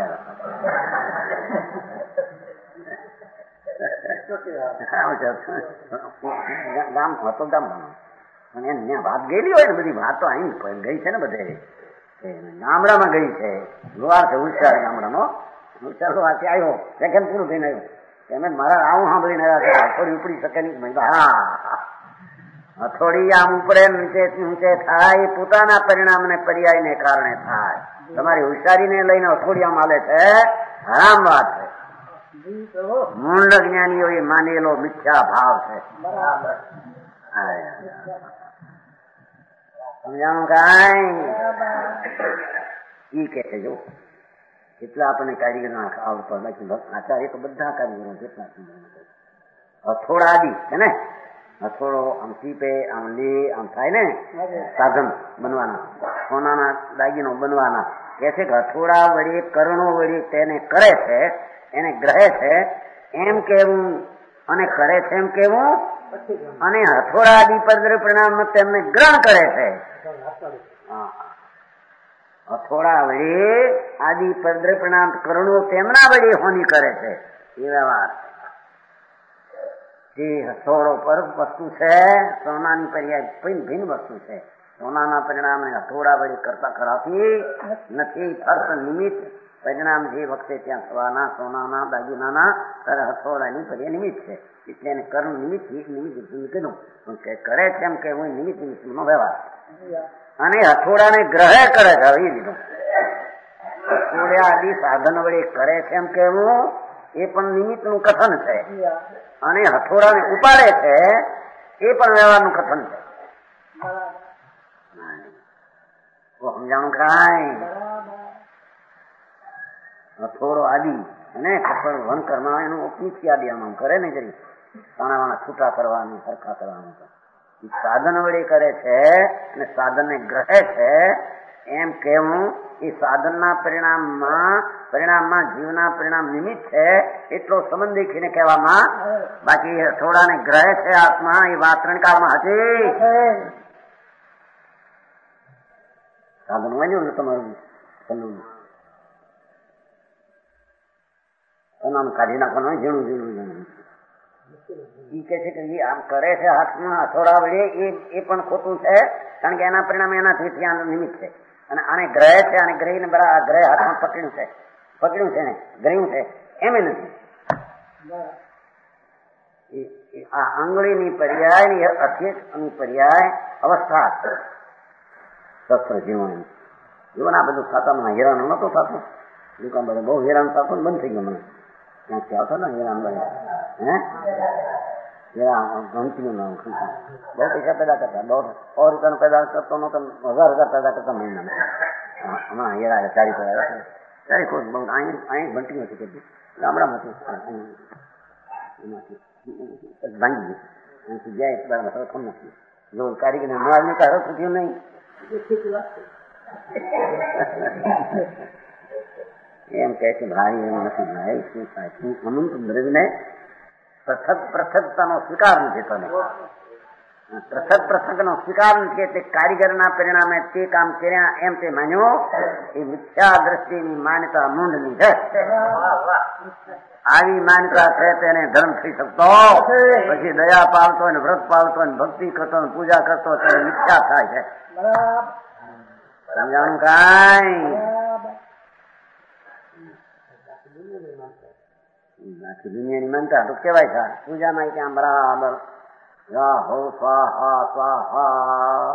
ગામ હતો ગામ અને એને વાત ગયેલી હોય ને બધી વાત તો અહીં ગઈ છે ને બધે ગામડામાં ગઈ છે. લોહાર છે હોશિયાર ગામડાનો હોશિયાર લોહારથી આવ્યો સેકન્ડ પૂરું થઈને આવ્યો એમ મારા આવું સાંભળીને આવ્યા છે હથોડી ઉપડી શકે નહીં. હા હથોડી આમ ઉપડે ઊંચે થાય એ પોતાના પરિણામને પર્યાયને કારણે થાય. તમારી હોશિયારીને લઈને હથોડી આમ હાલે છે હરામ વાત છે. મૂંડ જ્ઞાનીઓ એ માનેલો મિથ્યા ભાવ છે. સમજાણું કાંઈ? ઈ કે છે જો કેટલા આપણને કારીગર આવડતા બાકી આચાર્ય તો બધા કારીગરો જેટલા હથોડા આદિ છે ને હથોડો આમ ટીપે આમ લે આમ થાય ને સાધન બનવાના સોનાના દાગીનો બનવાના કે છે કે હથોડા વડે કરણો વડે તેને કરે છે એને ગ્રહે છે એમ કેવું અને કરે છે એમ કેવું અને હથોડા આદિ પરદ્ર પરિણામ તેમને ગ્રહણ કરે છે. હથોડા વડે આદિ પરદ્ર પરિણામ કરણો તેમના વડે હોની કરે છે એ વ્યવહાર. જે હથોડો પર વસ્તુ છે સોનાની પર્યાય ભિન્ન વસ્તુ છે. સોનાના પરિણામને હથોડા વડે કરતા કરાતી નથી. ફર્ક નિમિત્ત પરિણામ જે વખતે ત્યાં થવાના સોનાના દાગીનાના ત્યારે હથોડાની પર્યાય નિમિત્ત છે એટલે એને કર્મ નિમિત્ત કીધું કે કરે છે એમ કે હું નિમિત્ત નિમિત્તનો વ્યવહાર અને હથોડાને ગ્રહે કરે છે. આવી દીધું હથોડા આદિ સાધન વડે કરે છે એમ કેવું એ પણ નિમિત્તનું કથન છે અને હથોડાને ઉપાડે છે એ પણ વ્યવહારનું કથન છે. સમજાણું કાંઈ? હથોડો આદિ અને વન કર્મા એનું ઉપનિત્ય આદિ આમ કરે ને જરી તાણાવાણા છૂટા કરવાનું સરખા કરવાનું સાધન વડે કરે છે અને સાધનને ગ્રહે છે એમ કેવું એ સાધનના પરિણામમાં જીવના પરિણામ નિમિત્ત છે એટલો સંબંધ દેખીને કહેવામાં. બાકી હથોડાને ગ્રહે છે આત્મા એ વાત ત્રણકાળમાં હતી. સાધન વાંચ્યું ને તમારું સોનાનું કાઢી નાખવાનું ઝીણું ઝીણું ઈ કે છે કે એ આમ કરે છે હાથમાં હથોડા વડે એ પણ ખોટું છે કારણ કે એના પરિણામે એનાથી ત્યાં નિમિત્ત છે અને આને ગ્રહે છે અને ગ્રહીને બરાબર ગ્રહ હાથમાં પકડ્યું છે ને ગ્રહ્યું છે એમ નથી. આ આંગળીની પર્યાય અથેકની પર્યાય અવસ્થા શસ્ત્ર જીવન આ બધું ખાતામાં હેરાન નહોતું થતું. દુકાન બધું બહુ હેરાન થતું બંધ થઈ ગયું મને ક્યાંથી આવતો ને હેરાન બને घंटी में बहुत पैसा पैदा करता है, बहुत 100 रुपया पैदा करता हूँ तो 1000 पैदा करता महीना में। हाँ ये रहा 40 ખુશ બહુ અહીં ઘંટી નથી કરતી ગામડામાંથી ભાંગી ગઈ અહીંથી જાય ખમ નથી જો કારીગર આદમી કા હરખ થયું નહીં એમ કહે છે ભાઈ એમ નથી ભાઈ શું થાય શું અનંત બ્રજને પૃથકતાનો સ્વીકાર નથી તને પૃથકનો સ્વીકાર નથી એટલે કારીગરના પરિણામે તે કામ કર્યા એમ તે માન્યો એ મિથ્યા દ્રષ્ટિની માન્યતા મૂંઢની છે. આવી માન્યતા છે તેને ધર્મ થઈ શકતો પછી દયા પાલતો ને વ્રત પાલતો ને ભક્તિ કરતો ને પૂજા કરતો ત્યારે મિથ્યા થાય છે. સમજાણું કાંઈ બાકી દુનિયાની માનતા તો કેવાય છે પૂજામાં ત્યાં બરાબર હો સ્વાહા સ્વાહા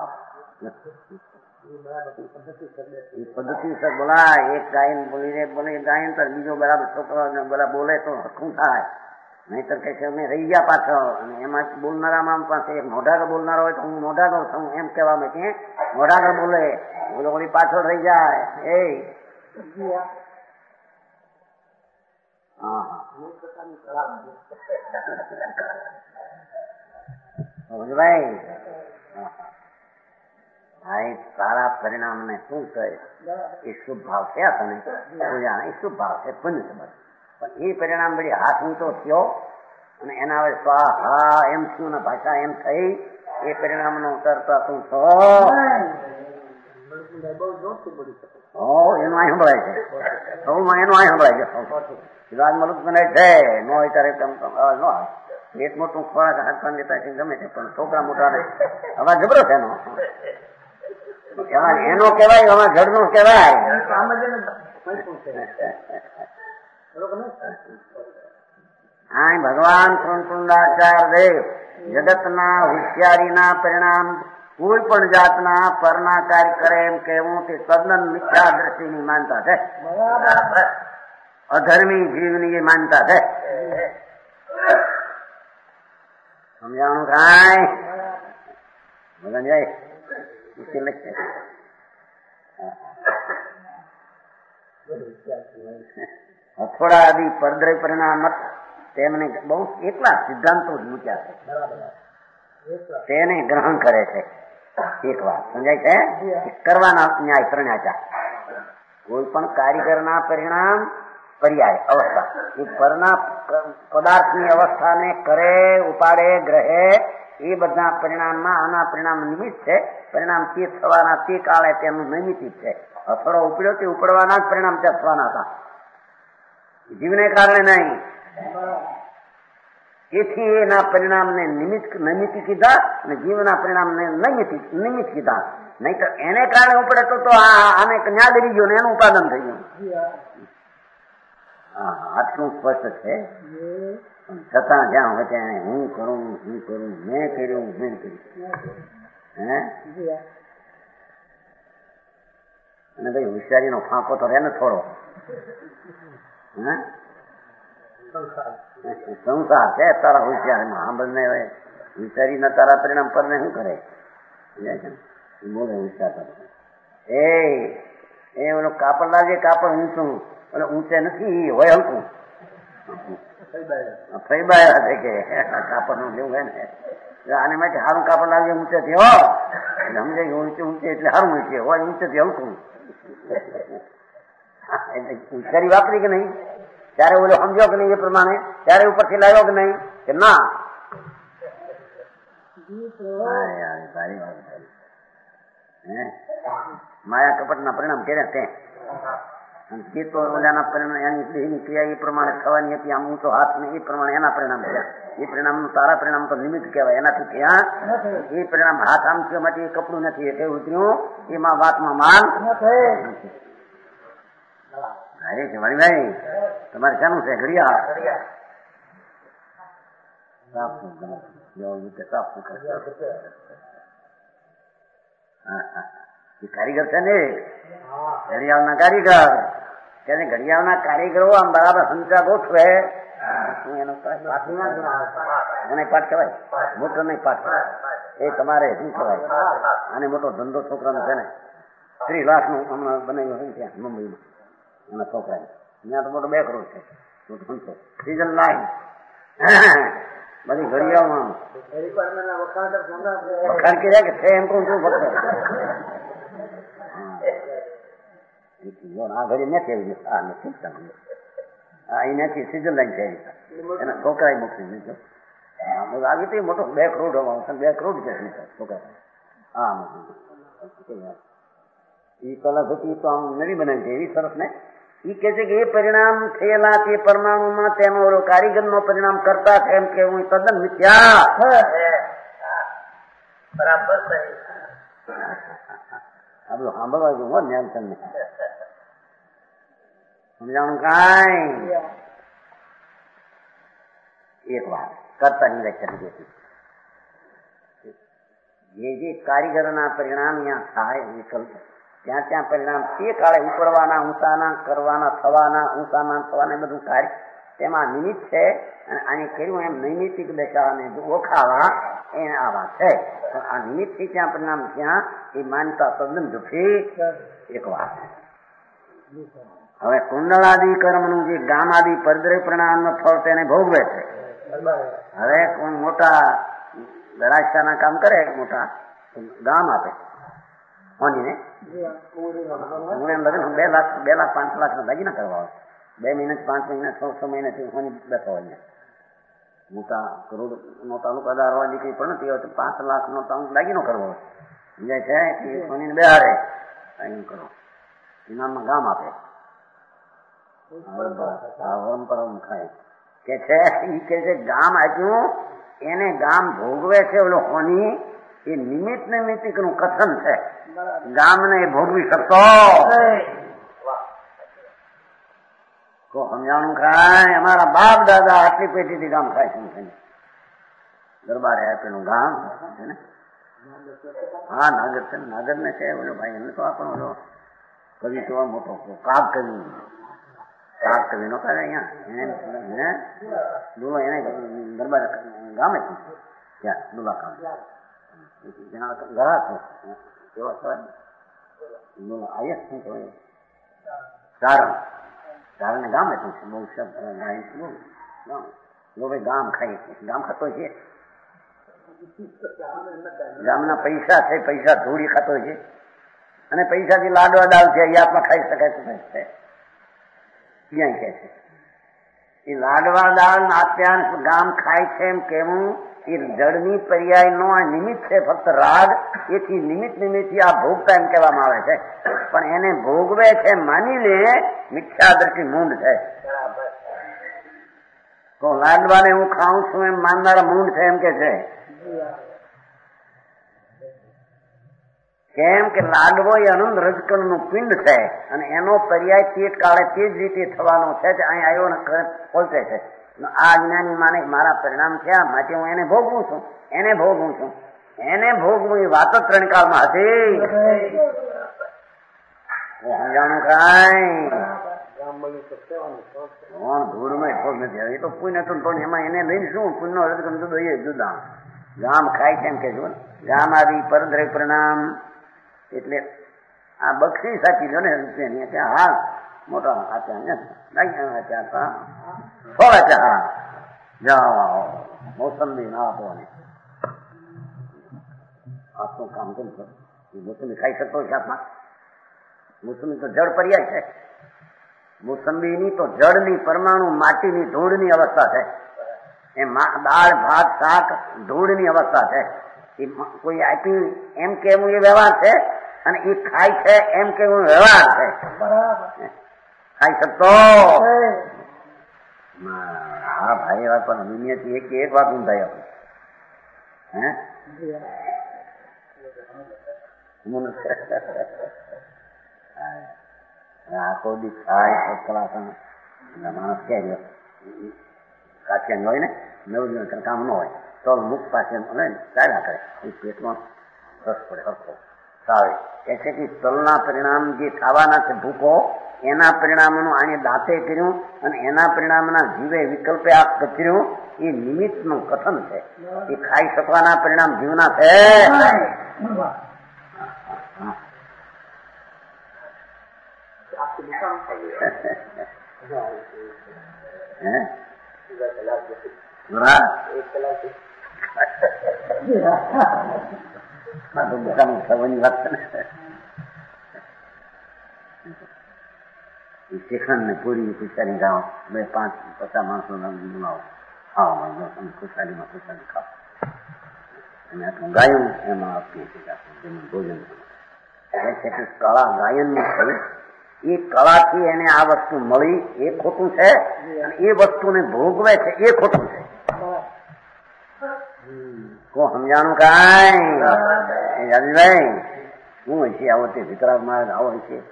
પદ્ધતિ સર બોલાય એક ગાયન બોલીને બોલે ગાયન તો બીજો બરાબર છોકરો બધા બોલે તો હરખું થાય નહીતર કઈ છે અમે રહી ગયા પાછળ અને એમાં બોલનારામાં પાસે એક મોઢાગર બોલનારો હોય તો હું મોઢાગર છું એમ કહેવા માટે મોઢાગર બોલે બોલો બોલી પાછળ રહી જાય એ ભાઈ ભાઈ સારા પરિણામ ને શું કહે એ શુભ ભાવ છે તને પૂજા એ શુભ ભાવ છે પુણ્ય પણ એ પરિણામ બધી હાથ ઊંચો થયો અને એના હવે સ્વાહા એમ થયું ને ભાષા એમ થઈ એ પરિણામ નો ઉતરતા તું છો એનું અહીં સંભળાય છે સૌમાં એનું અહીં સંભળાય છે સિદ્ધાર્થ મલુક બનાય છે ન હોય ત્યારે અવાજ ન આવે એક મોટું ખોરાક હાથ પાન દેતા ગમે છે પણ છોકરા મોટા અવાજ જબરો છે એનો એનો કહેવાય આમાં જડ નો કહેવાય. આ ભગવાન કૃષ્ણદાચાર્ય દેવ જગતના હોશિયારીના પરિણામ કોઈ પણ જાતના પરના કાર્ય કરે એમ કહેવું તે તદ્દન મિથ્યા દ્રષ્ટિની માનતા છે. અધર્મી જીવની એ માનતા છે. સમજાણું કાંઈ મગન જાય હથોડા આદિ પરદ્રય પરિણામ તેમને બહુ એકલા સિદ્ધાંતો જ મૂક્યા છે તેને ગ્રહણ કરે છે. એક વાત સમજાય છે કરવાના ન્યાય પ્રણ્યાચા કોઈ પણ કારીગરના પરિણામ પર્યાય અવસ્થા એ પરના પદાર્થની અવસ્થાને કરે ઉપાડે ગ્રહે એ બધા પરિણામમાં આના પરિણામ નિમિત્ત છે. પરિણામ તે થવાના તે કાળે તેનું નૈમિતિક છે. હથોડો ઉપડ્યો તે ઉપડવાના જ પરિણામ ત્યાં થવાના હતા જીવને કારણે નહીં. તેથી એના પરિણામને નૈમિતિક કીધા અને જીવના પરિણામને નિમિત્ત કીધા. નહીં તો એને કારણે ઉપડે તો આને ન્યા ગરી ગયો ને એનું ઉત્પાદન થઈ ગયું. હા આટલું સ્પષ્ટ છે. છતાં જ્યાં હોય ત્યાં હું કરું મેં કર્યું હે અને ભાઈ હોશિયારીનો ફાંકો તો રહે ને થોડો સંસાર છે તારા હોશિયારીમાં આ બંને હોશિયારીના તારા પરિણામ પર ને શું કરે બોલે હોશિયાર એ ઓલો કાપડ લાગે કાપડ ઊંચું એટલે ઊંચે નથી હોય હલકું ફૈબાયા છે કે કાપડ નું જેવું હોય ને આને માટે સારું કાપડ લાગે ઊંચે થી હો એટલે સમજાય ઊંચે એટલે સારું ઊંચે હોય ઊંચે થી હલકું એટલે હોશિયારી વાપરી કે નહીં ત્યારે ઓલો સમજો કે નહીં એ પ્રમાણે ત્યારે ઉપરથી લાવ્યો કે નહીં કે ના માયા કપટ ના પરિણામ કર્યા તે જે તો ઓલાના પરિણામ એની દેહની ક્રિયા એ પ્રમાણે થવાની હતી આમ ઊંચો હાથ ને એ પ્રમાણે એના પરિણામ થયા. એ પરિણામનું સારા પરિણામ તો નિમિત્ત કહેવાય એનાથી થયા. એ પરિણામ હાથ આમ થયો માટે એ કપડું નથી એટલે ઉતર્યું એમાં વાતમાં માન અરે છે વાણીભાઈ તમારે શાનું છે ઘડિયાળ કારીગર છે ને ઘડિયાળના કારીગર તેને ઘડિયાળના કારીગરો આમ બરાબર સંચા ગોઠવે એનો એને પાઠ કહેવાય, મોટો નહીં પાઠ એ તમારે શું કહેવાય. આને મોટો ધંધો છોકરાનો છે ને, 30 લાખનું હમણાં બનાવ્યું છે ત્યાં મુંબઈમાં એના છોકરાને. ત્યાં તો મોટો 2 કરોડ છે. સીઝન લાઈન બધી ઘડિયાળમાં વખાણ કર્યા કે છે એમ કહું છું ફક્ત. આ ઘડી નથી આવી ગયું. આ નથી અહીં નથી સીઝન લાઈન છે એના છોકરા મૂકી દીધો. આવી તો મોટો 2 કરોડ 2 કરોડ છે છોકરા. હા એ કલાકૃતિ તો આમ નવી બનાવી છે એવી સરસ ને. એ કે છે કે એ પરિણામ થયેલા તે પરમાણુમાં તેનો કારીગર નો પરિણામ કરતા છે એમ કેવું તદ્દન મિથ્યા. બરાબર આ બધું સાંભળવા જેવું હોય ને તમને સમજાણું કાંઈ. એક વાત કરતાની વ્યાખ્યા દીધી. જે કારીગરના પરિણામ ત્યાં થાય વિકલ્પ ત્યાં ત્યાં પરિણામ તે કાળે ઉપડવાના ઊંચાના કરવાના થવાના ઊંચાના થવાના બધું કાર્ય તેમાં નિમિત્ત છે. અને આને કર્યું એમ નૈમિતિક દશાને ઓળખાવા એ આ વાત છે. આ નિમિત્તથી ત્યાં પરિણામ ત્યાં એ માનતા તદ્દન જુઠી એક વાત. હવે કુંડળાદિ કર્મનું જે ગામાદિ પરદ્રય પરિણામનું ફળ તેને ભોગવે છે. હવે કોણ મોટા ગરાજશાના કામ કરે મોટા ગામ આપે હોનીને હું એમ લગે 2 લાખ 5 લાખના દાગીના કરવા 2 મહિના 5 મહિના 6 મહિનાથી હોની બેઠો હોય મોટા કરોડ નો તાલુકા દારવા દીકરી પણ નથી હોય તો 5 લાખનો દાગીનો કરવો સમજાય છે કે હોનીને બેહાડે અહીં કરો ઇનામમાં ગામ આપે પરંપરા ખાય કે છે એ કે છે ગામ આપ્યું એને ગામ ભોગવે છે ઓલો હોની એ નિમિત્ત નૈમિતિક નું કથન છે. ગામને ભોગવી શકતો તો સમજાણું ખાય. અમારા બાપ દાદા આટલી પેઢીથી ગામ ખાય છે દરબારે આપેલું ગામ છે ને. હા નાગર છે નાગર ને છે ઓલો ભાઈ એમને તો આપણો ઓલો કવિ તો મોટો કાગ કવિ નો કરે અહીંયા દુલો એને દરબાર ગામે ત્યાં દુલા કામ ઘરા છે કેવા કહેવાય આયસ શું કહેવાય ચારણ ગામ હતું બહુ શબ્દ બહુ ગામ ખાઈ ગામ ખાતો છે. ગામના પૈસા છે પૈસા ધૂળી ખાતો છે અને પૈસાથી લાડવા દાળ છે એ આત્મા ખાઈ શકાય તો છે ત્યાં કે છે એ લાડવા દાળ નાત્યાંશ ગામ ખાય છે એમ કેવું એ જળની પર્યાય નો આ નિમિત્ત છે ફક્ત રાગ. એથી નિમિત્તથી આ ભોગતા એમ કહેવામાં આવે છે. પણ એને ભોગવે છે માની લે મિથ્યા દ્રષ્ટિ મૂંડ છે. તો લાડવાને હું ખાઉં છું એમ માનનારા મૂંડ છે એમ કે છે. કેમ કે લાડવો એ અનંત રજકણ નું પિંડ છે અને એનો પર્યાય તે કાળે તે જ રીતે થવાનો છે અહીં આવ્યો ને પહોંચે છે. આ જ્ઞાની માને મારા પરિણામ થયા માટે હું એને ભોગવું છું એને ભોગવું એ વાત જ 3 કાળમાં હતી. સમજાણું કાંઈ ધૂળમાં ભોગ નથી આવે. એ તો પુણ્ય હતું પણ એમાં એને લઈને શું પુણ્ય રજકમ જુદો એ જુદા ગામ ખાય છે એમ કે જો ગામ આવી પરદ્રય પરિણામ એટલે આ બક્ષી સાચી લો ને રૂપિયાની ત્યાં હા મોટા આપ્યા થોડા હા જાઓ મોસંબી ના આપો ને આપનું કામ કેમ કરો મોસંબી ખાઈ શકતો છે આપમાં. મોસંબી તો જળ પર્યાય છે. મોસંબીની તો જળની પરમાણુ માટીની ધૂળની અવસ્થા છે. એ દાળ ભાત શાક ધૂળની અવસ્થા છે. એ કોઈ આપી એમ કેવું એ વ્યવહાર છે અને એ ખાય છે એમ કેવું વ્યવહાર છે. ખાઈ શકતો હા ભાઈ વાત પણ દુનિયાથી એક વાત ઊંધાઈ આપણે આખો દી ખાય માણસ ક્યાં કાચિયા હોય ને 9 દિવસ કામ ન હોય તો મુખ પાસે ચાલ્યા કરે એ પેટમાં રસ પડે હરખો સાવે એ છે કે તલના પરિણામ જે ખાવાના છે ભૂકો એના પરિણામનું આને દાંતે કર્યું અને એના પરિણામના જીવે વિકલ્પે આ કચર્યું એ નિમિત્તનું કથન છે. એ ખાઈ શકવાના પરિણામ જીવના છે. શિખંડ ને પૂરી ખુશાલી ગાઓ, 2-5-50 માણસો બોલાવો, ખાવા ખુશાલીમાં ખુશાલી ખાઓ. અને આટલું ગાયું એમાં આપીએ છીએ ભોજન. કળા ગાયનની થઈ, એ કળાથી એને આ વસ્તુ મળી એ ખોટું છે, અને એ વસ્તુને ભોગવે છે એ ખોટું છે. કોઈ સમજાણું કાંઈ જાદુભાઈ? શું હોય છે આવો તે વિતરાગ માર્ગ આવો હોય છે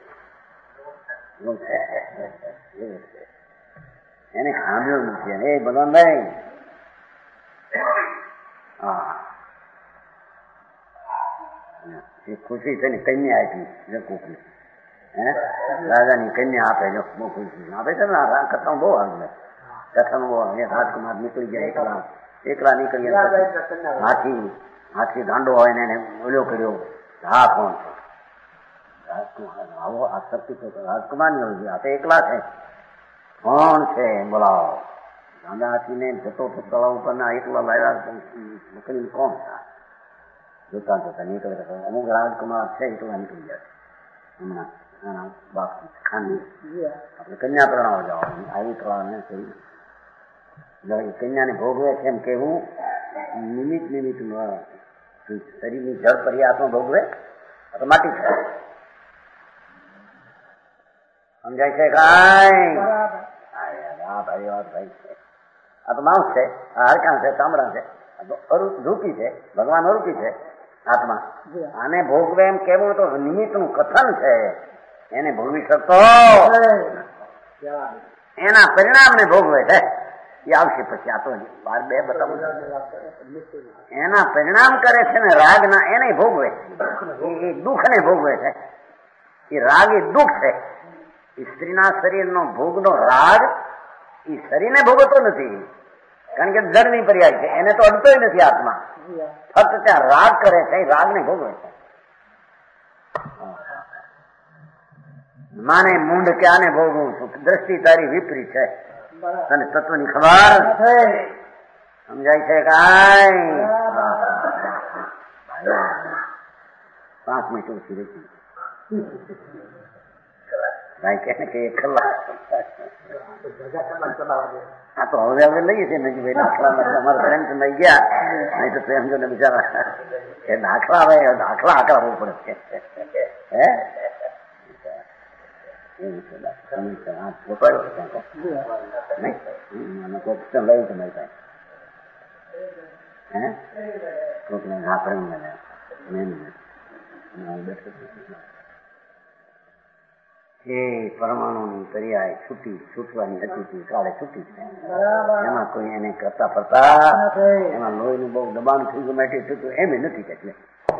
એને સાંભળ્યું નથી. એ ભગવાનભાઈ હા એ ખુશી છે ને કન્યા આપી કોકની, રાજાની કન્યા આપે જો બહુ ખુશી આપે છે ને. કથા બહુ આવે, કથા બહુ આવે. રાજકુમાર નીકળી ગયા, એકલા નીકળી ગયા. હાથી દાંડો હોય ને એને ઓલ્યો કર્યો. હા કોણ છે રાજકુમાર? આવો આ શક્તિ છે રાજકુમાર ની હોય. આ તો એકલા છે. કોણ છે બોલાવો? દાંડા હાથીને જતો તળાવ ઉપર ના એકલા લાવ્યા મોકલી કોણ? જોતા જોતા નીકળે. અમુક રાજકુમાર છે એકલા નીકળી જાય. હમણાં બાપ ખાની આપણે કન્યા પ્રણાવ જાઓ આવી પ્રણાવને કહી કન્યાને ભોગવે છે એમ કેવું નિમિત્ત શરીરની જળ પર્યાસમાં ભોગવે તો માટી છે. સમજાય છે કાંઈ? હા ભાઈ વાત ભાઈ છે. આ તો માઉસ છે, આ હરકાણ છે, ચામડા છે, આ તો રૂપી છે. ભગવાન અરૂપી છે આત્મા. આને ભોગવે એમ કેવું તો નિમિત્તનું કથન છે. એને ભોગવી શકતો એના પરિણામને ભોગવે છે. એ આવશે પછી. આ તો 12 બતાવું. એના પરિણામ કરે છે ને રાગના, એને ભોગવે. એ દુઃખને ભોગવે છે. એ રાગ એ દુઃખ છે. એ સ્ત્રીના શરીરનો ભોગનો રાગ એ શરીરને ભોગવતો નથી, કારણ કે જળની પર્યાય છે. એને તો અડતોય નથી આત્મા. ફક્ત ત્યાં રાગ કરે છે, એ રાગને ભોગવે છે. માને મૂંડ ક્યાંને ભોગવું છું? દ્રષ્ટિ તારી વિપરીત છે. તને તત્વની ખબર સમજાય છે કાંઈ? 5 મિનિટ ઓછી રહેતી કે 1 કલાક. આ તો હવે લઈએ છીએ નજીભાઈ દાખલા. અમારા ફ્રેન્ડ લઈ ગયા, નહીં તો પ્રેમ જો ને બિચારા એ દાખલા આવે, દાખલા આકડા બહુ પડે છે. હે પરમાણુની પર્યાય છૂટવાની હતી કાળે છૂટી છે. એમાં કોઈ એને કરતા ફરતા એમાં લોહીનું બહુ દબાણ થઈ ગયું માટે છૂટ્યું એમ નથી. એટલે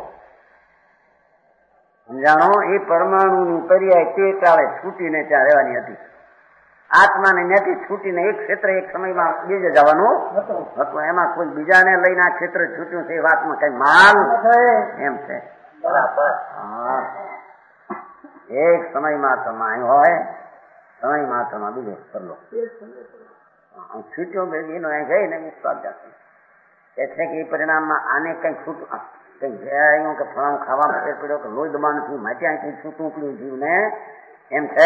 સમજાણો? એ પરમાણુની પર્યાય તે કાળે છૂટીને ત્યાં રહેવાની હતી. આત્માને ત્યાંથી છૂટીને એક ક્ષેત્ર એક સમયમાં બીજે જવાનું હતું. એમાં કોઈ બીજાને લઈને આ ક્ષેત્ર છૂટ્યું છે એ વાતમાં કઈ માલ એમ છે. હા, એક સમય માત્રમાં હોય, સમય માત્રમાં બીજો કરલો છૂટ્યો બેગીનો અહીં જઈને વિશ્વાસ જશે. એટલે કે એ પરિણામમાં આને કઈ છૂટ કઈ ગયા કે ફળાનું ખાવામાં ફેર પડ્યો કે લોહી દબાણ નથી માટે અહીંથી છૂટું પડ્યું જીવને એમ છે.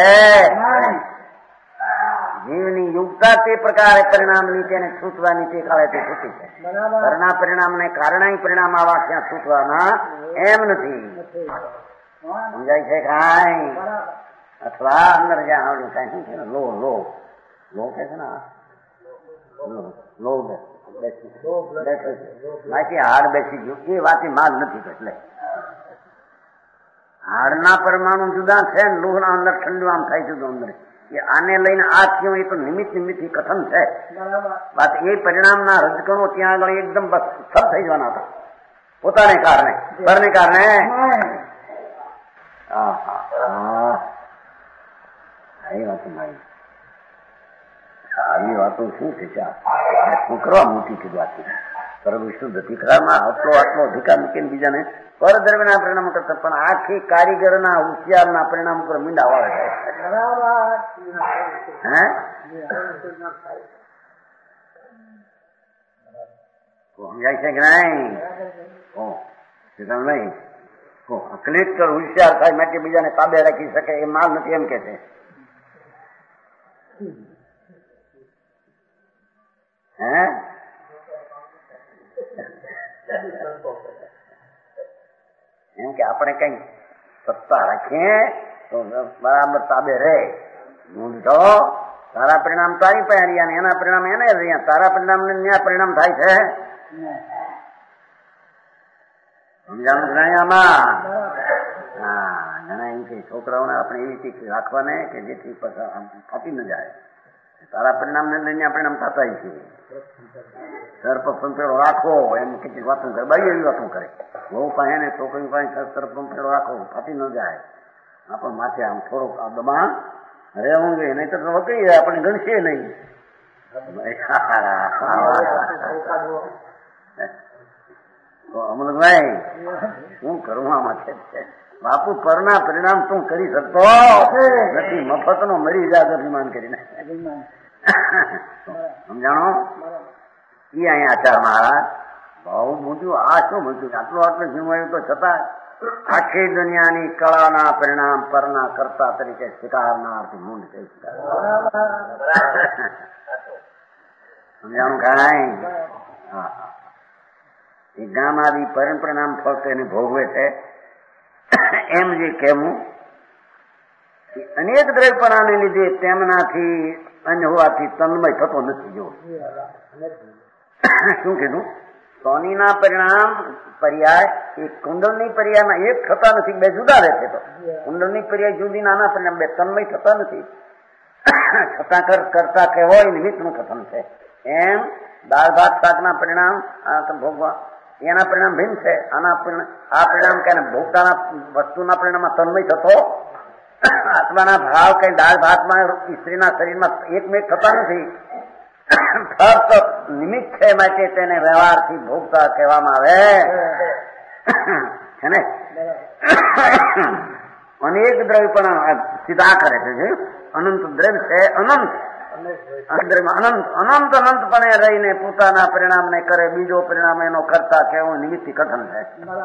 જીવની યુગતા તે પ્રકારે પરિણામ ની તેને છૂટવાની તે કાળે તે છૂટી છે. ઘરના પરિણામને કારણે પરિણામ આવા ત્યાં છૂટવાના એમ નથી. સમજાય છે કાંઈ? અથવા અંદર જ્યાં આવડ્યું કઈ શું છે ને લો કે છે ને લો બેસી હાડ બેસી ગયું એ વાતે માલ નથી. એટલે હાડના પરમાણુ જુદા છે ને લોહના અંદર ઠંડુ આમ થાય જુદું અંદર. એ આને લઈને આ થયું એ તો નિમિત્ત કથન છે. વાત એ પરિણામના રજકણો ત્યાં આગળ એકદમ બસ સબ થઈ જવાના હતા પોતાને કારણે પરને કારણે. એ વાત મારી આવી વાતો શું છે? શું કરવા મોટી કીધું આથી સર્વશુદ્ધ દીકરામાં આટલો અધિકાર મૂકીને બીજાને પરદ્રવ્યના પરિણામ કરતા, પણ આખી કારીગરના હોશિયારના પરિણામ ઉપર મીંડા વાળે છે. સમજાય છે કે નહીં? નહીં કલેક્ટર હોશિયાર થાય માટે બીજાને તાબે રાખી શકે એ માલ નથી એમ કે છે. એમ કે આપણે કઈ સત્તા રાખીએ તો બરાબર તાબે રહે. તો તારા પરિણામ તારી પાસે રહ્યા ને એના પરિણામ એને રહ્યા. તારા પરિણામ ને ન્યા પરિણામ થાય છે. સમજાણું નહીં આમાં? હા, ઘણા એમ કે છોકરાઓને આપણે એવી રીતે રાખવાને કે જેથી ફાટી ન જાય. તારા પરિણામ ને લઈને પરિણામ થતા છે. સર્પંપેડો રાખો એમ કેટલીક વાતો કરે, બાઈ એવી વાતો કરે. બહુ પાસે ને છોકરી પાસે સર્પંપેડો રાખો, ફાટી ન જાય. આપણ માથે આમ થોડોક દબાણ રહેવું જોઈએ, નહીં તો વકરી જાય, આપણે ગણશે નહીં. અમલભાઈ શું કરવું આમાં છે? બાપુ પરના પરિણામ તું કરી શકતો નથી. મફત નો મરી જાય અભિમાન કરીને. સમજાણો? એ અહીંયા આચાર મહારાજ બહુ મોટું. આ શું મોટું? આટલું જીવવાયું તો છતાં આખી દુનિયાની કળાના પરિણામ પરના કરતા તરીકે સ્વીકારનાર મૂળ છે. સમજાણું કાંઈ? હા, એ ગામ આવી પરિણામ ફક્ત એને ભોગવે છે. એમ જે કહેવું અનેક દ્રવ્યપણાને લીધે તેમનાથી અન્ય હોવાથી તન્મય થતો નથી. જો શું કીધું? સોનીના પરિણામ પર્યાય એ કુંડળની પર્યાયમાં એક થતા નથી, બે જુદા રહે છે. તો કુંડળની પર્યાય જુદી, નાના પરિણામ બે તન્મય થતા નથી. છતાં કરતા કહેવાય નિમિત્તનું કથન છે. એમ દાળ ભાત શાકના પરિણામ ભોગવા એના પરિણામ ભિન્ન છે. આ પરિણામ કે ભોગતાના વસ્તુના પરિણામમાં તન્મય થતો, આત્માના ભાવ કઈ દાળ ભાતમાં સ્ત્રીના શરીરમાં એકમેક થતા નથી. ફક્ત નિમિત્ત છે, માટે તેને વ્યવહારથી ભોગતા કહેવામાં આવે છે ને. અનેક દ્રવ્ય પણ સીધા કરે છે. અનંત દ્રવ્ય છે, અનંતપણે રહીને પોતાના પરિણામને કરે, બીજો પરિણામ એનો કરતા કેવું નિમિત્ત કથન છે.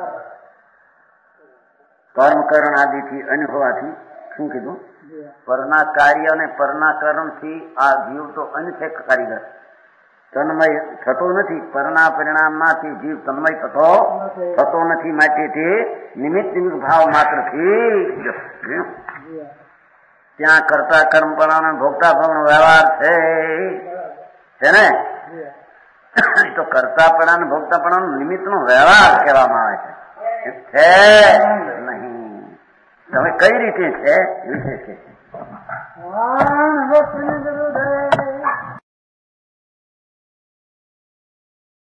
કર્મ કરણ આદિથી અન્ય હોવાથી શું કીધું? પરના કાર્ય અને પરના કર્મથી આ જીવ તો અન્ય છે કારીગર, તન્મય થતો નથી. પરના પરિણામમાંથી જીવ તન્મય થતો નથી. માટે તે નિમિત્ત ભાવ માત્રથી ત્યાં કરતા કર્મપણાનો ભોગતા ભાવનો વ્યવહાર છે ને. તો કરતાપણા ભોગતાપણા નિમિત્તનો વ્યવહાર કહેવામાં આવે છે નહીં. તમે કઈ રીતે છે વિશે છે?